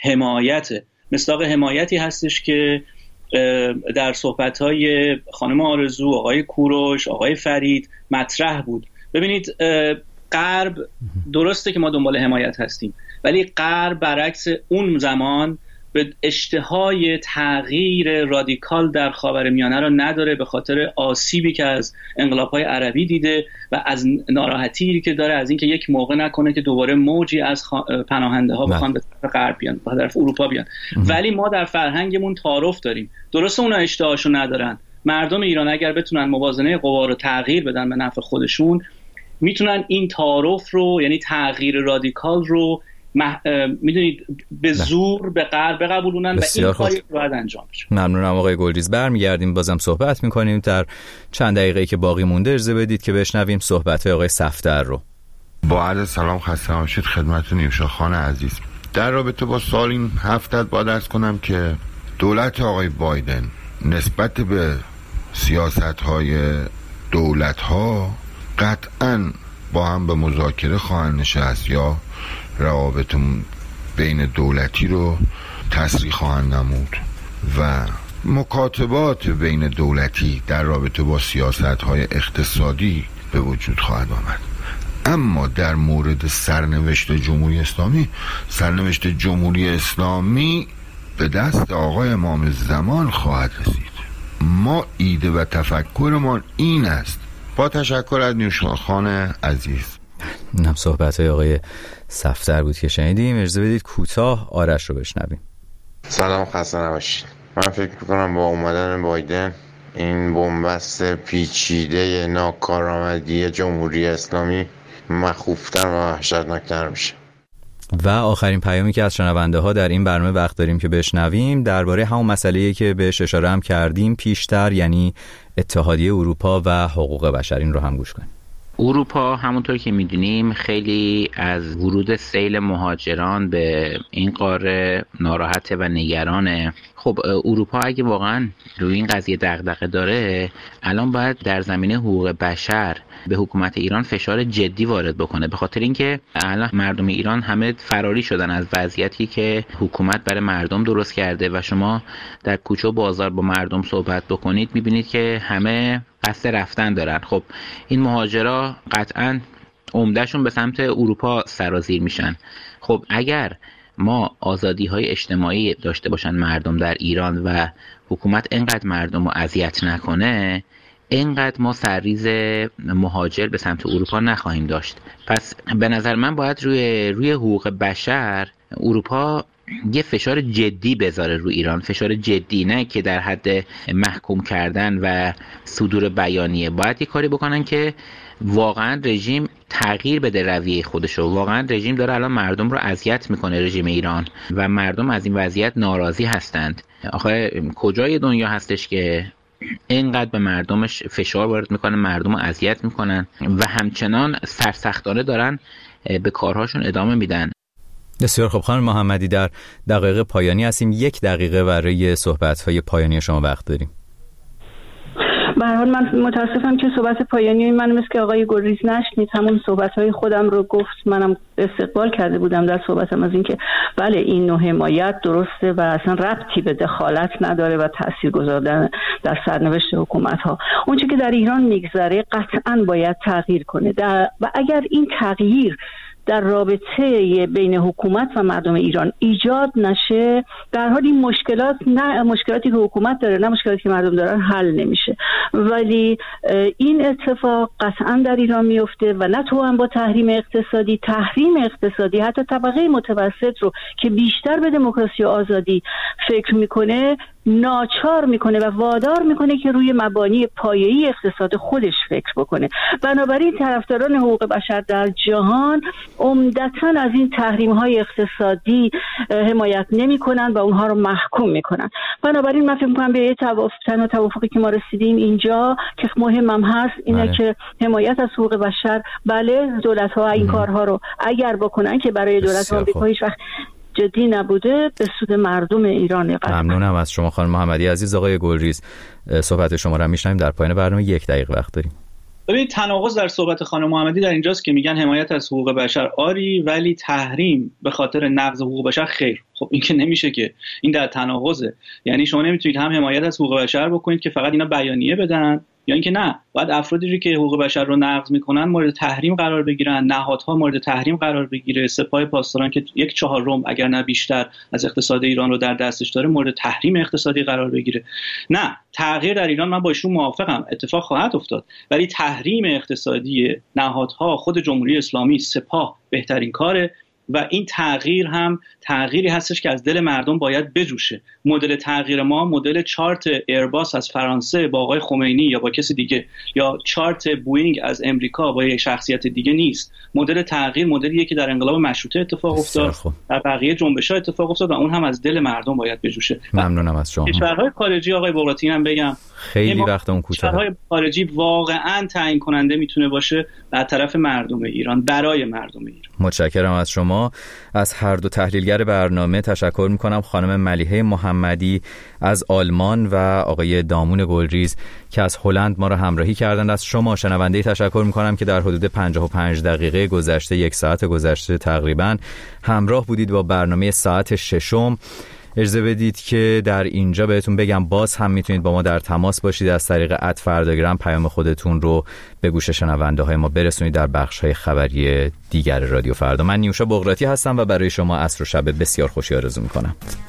حمایتی هستش که در صحبت‌های خانم آرزو، آقای کوروش، آقای فرید مطرح بود. ببینید غرب درسته که ما دنبال حمایت هستیم، ولی غرب برعکس اون زمان به اشتهای تغییر رادیکال در خاورمیانه را نداره، به خاطر آسیبی که از انقلاب‌های عربی دیده و از ناراحتی که داره از اینکه یک موقع نکنه که دوباره موجی از پناهنده‌ها بخوان به طرف غرب بیان، به طرف اروپا بیان. ولی ما در فرهنگمون تعارف داریم. درسته اونا اشتهاشو ندارن. مردم ایران اگر بتونن موازنه قوا رو تغییر بدن به نفع خودشون، میتونن این تعارف رو، یعنی تغییر رادیکال رو میدونید به زور به غرب بقبولونن و این کاری باید انجام بشه. ممنونم آقای گلریز. برمیگردیم بازم صحبت میکنیم. در چند دقیقه‌ای که باقی مونده اجازه بدید که بشنویم صحبت آقای صفدر رو. با عرض سلام خسته باشید خدمت نیوشا خان عزیز. در رابطه با سال این هفته باید عرض کنم که دولت آقای بایدن نسبت به سیاست‌های دولت‌ها قطعاً با هم به مذاکره خواهند نشست یا روابط بین دولتی رو تسریع خواهند نمود و مکاتبات بین دولتی در رابطه با سیاست‌های اقتصادی به وجود خواهد آمد. اما در مورد سرنوشت جمهوری اسلامی به دست آقای امام زمان خواهد رسید. ما ایده و تفکرمان این است. با تشکر از نیوشا خان عزیز. اینم صحبت‌های آقای صفدر بود که شنیدیم. اجازه بدید کوتاه آرش رو بشنویم. سلام، خسته نباشید. من فکر می‌کنم با اومدن بایدن این بنبست پیچیده ناکارآمدی جمهوری اسلامی مخوفتر و وحشتناکتر میشه. و آخرین پیامی که از شنونده ها در این برنامه وقت داریم که بشنویم درباره همون مسئله‌ای که بهش اشاره هم کردیم پیشتر، یعنی اتحادیه اروپا و حقوق بشر. این رو هم گوش کنیم. اروپا همونطور که میدونیم خیلی از ورود سیل مهاجران به این قاره ناراحته و نگرانه. خب اروپا اگه واقعا روی این قضیه دغدغه داره الان باید در زمینه حقوق بشر به حکومت ایران فشار جدی وارد بکنه، به خاطر اینکه الان مردم ایران همه فراری شدن از وضعیتی که حکومت برای مردم درست کرده و شما در کوچه و بازار با مردم صحبت بکنید میبینید که همه قصد رفتن دارن. خب این مهاجرا قطعاً عمدهشون به سمت اروپا سرازیر میشن. خب اگر ما آزادی‌های اجتماعی داشته باشن مردم در ایران و حکومت اینقدر مردم رو اذیت نکنه، اینقدر ما سرریز مهاجر به سمت اروپا نخواهیم داشت. پس به نظر من باید روی حقوق بشر اروپا یه فشار جدی بذاره روی ایران، فشار جدی، نه که در حد محکوم کردن و صدور بیانیه. باید یه کاری بکنن که واقعا رژیم تغییر بده رویه خودشو. واقعا رژیم داره الان مردم رو اذیت میکنه، رژیم ایران، و مردم از این وضعیت ناراضی هستند. آخه کجای دنیا هستش که اینقدر به مردمش فشار وارد میکنن، مردم رو اذیت میکنن و همچنان سرسختانه دارن به کارهاشون ادامه میدن. بسیار خب خانم محمدی، در دقایق پایانی هستیم. 1 دقیقه برای صحبت‌های پایانی شما وقت داریم. به هر حال من متاسفم که صحبت پایانی من مثل که آقای گلریز نشنید. همون صحبت‌های خودم رو گفت. منم استقبال کرده بودم در صحبتم از اینکه بله این نوع حمایت درسته و اصلا ربطی به دخالت نداره و تأثیر گذاشتن در سرنوشت حکومت‌ها. اونچه که در ایران میگذره قطعاً باید تغییر کنه و اگر این تغییر در رابطه بین حکومت و مردم ایران ایجاد نشه، در حال این مشکلات، نه مشکلاتی که حکومت داره نه مشکلاتی که مردم دارن، حل نمیشه. ولی این اتفاق قطعا در ایران میفته و نه تو هم با تحریم اقتصادی حتی طبقه متوسط رو که بیشتر به دموکراسی و آزادی فکر میکنه ناچار میکنه و وادار میکنه که روی مبانی پایه‌ای اقتصاد خودش فکر بکنه. بنابراین طرفداران حقوق بشر در جهان عمدتاً از این تحریم‌های اقتصادی حمایت نمی‌کنن و اونها رو محکوم می‌کنن. بنابراین من فکر می‌کنم به توافقی که ما رسیدیم اینجا که مهمم هست اینه که حمایت از حقوق بشر، بله دولت‌ها این کارها رو اگر بکنن که برای دولت‌ها آمریکا هیچ وقت جدی نبوده، به سود مردم ایران. ممنونم از شما خانم محمدی عزیز. آقای گلریز صحبت شما را میشنویم. در پایان برنامه 1 دقیقه وقت داریم. ببینید تناقض در صحبت خانم محمدی در اینجاست که میگن حمایت از حقوق بشر آری ولی تحریم به خاطر نقض حقوق بشر خیر. خب این که نمیشه، که این در تناقضه. یعنی شما نمیتونید هم حمایت از حقوق بشر بکنید که فقط اینا بیانیه بدن، یا اینکه نه باید افرادی که حقوق بشر رو نقض میکنن مورد تحریم قرار بگیرن، نهادها مورد تحریم قرار بگیره، سپاه پاسداران که 1/4 اگر نه بیشتر از اقتصاد ایران رو در دستش داره مورد تحریم اقتصادی قرار بگیره. نه، تغییر در ایران من با ایشون موافقم، اتفاق خواهد افتاد، ولی تحریم اقتصادی نهادها، خود جمهوری اسلامی، سپاه بهترین کاره. و این تغییر هم تغییری هستش که از دل مردم باید بجوشه. مدل تغییر ما مدل چارت ایرباس از فرانسه با آقای خمینی یا با کسی دیگه، یا چارت بوئینگ از امریکا با یک شخصیت دیگه نیست. مدل تغییر مدلیه که در انقلاب مشروطه اتفاق افتاد، در بقیه جنبش‌ها اتفاق افتاد و اون هم از دل مردم باید بجوشه. ممنونم از شما. کشورهای خارجی آقای بغراتی هم بگم خیلی وقت اون کوتاه. کشورهای خارجی واقعاً تعیین کننده میتونه باشه در طرف مردم ایران، برای مردم ایران. متشکرم از شما. از هر دو تحلیلگر برنامه تشکر میکنم، خانم ملیحه محمدی از آلمان و آقای دامون گلریز که از هلند ما را همراهی کردند. از شما شنونده تشکر میکنم که در حدود 55 دقیقه گذشته، 1 ساعت گذشته تقریبا همراه بودید با برنامه ساعت 6. اجازه بدید که در اینجا بهتون بگم باز هم میتونید با ما در تماس باشید از طریق @فرداگرام. پیام خودتون رو به گوش شنونده های ما برسونید در بخش های خبری دیگر رادیو فردا. من نیوشا بغراتی هستم و برای شما عصر و شب بسیار خوشی آرزو میکنم.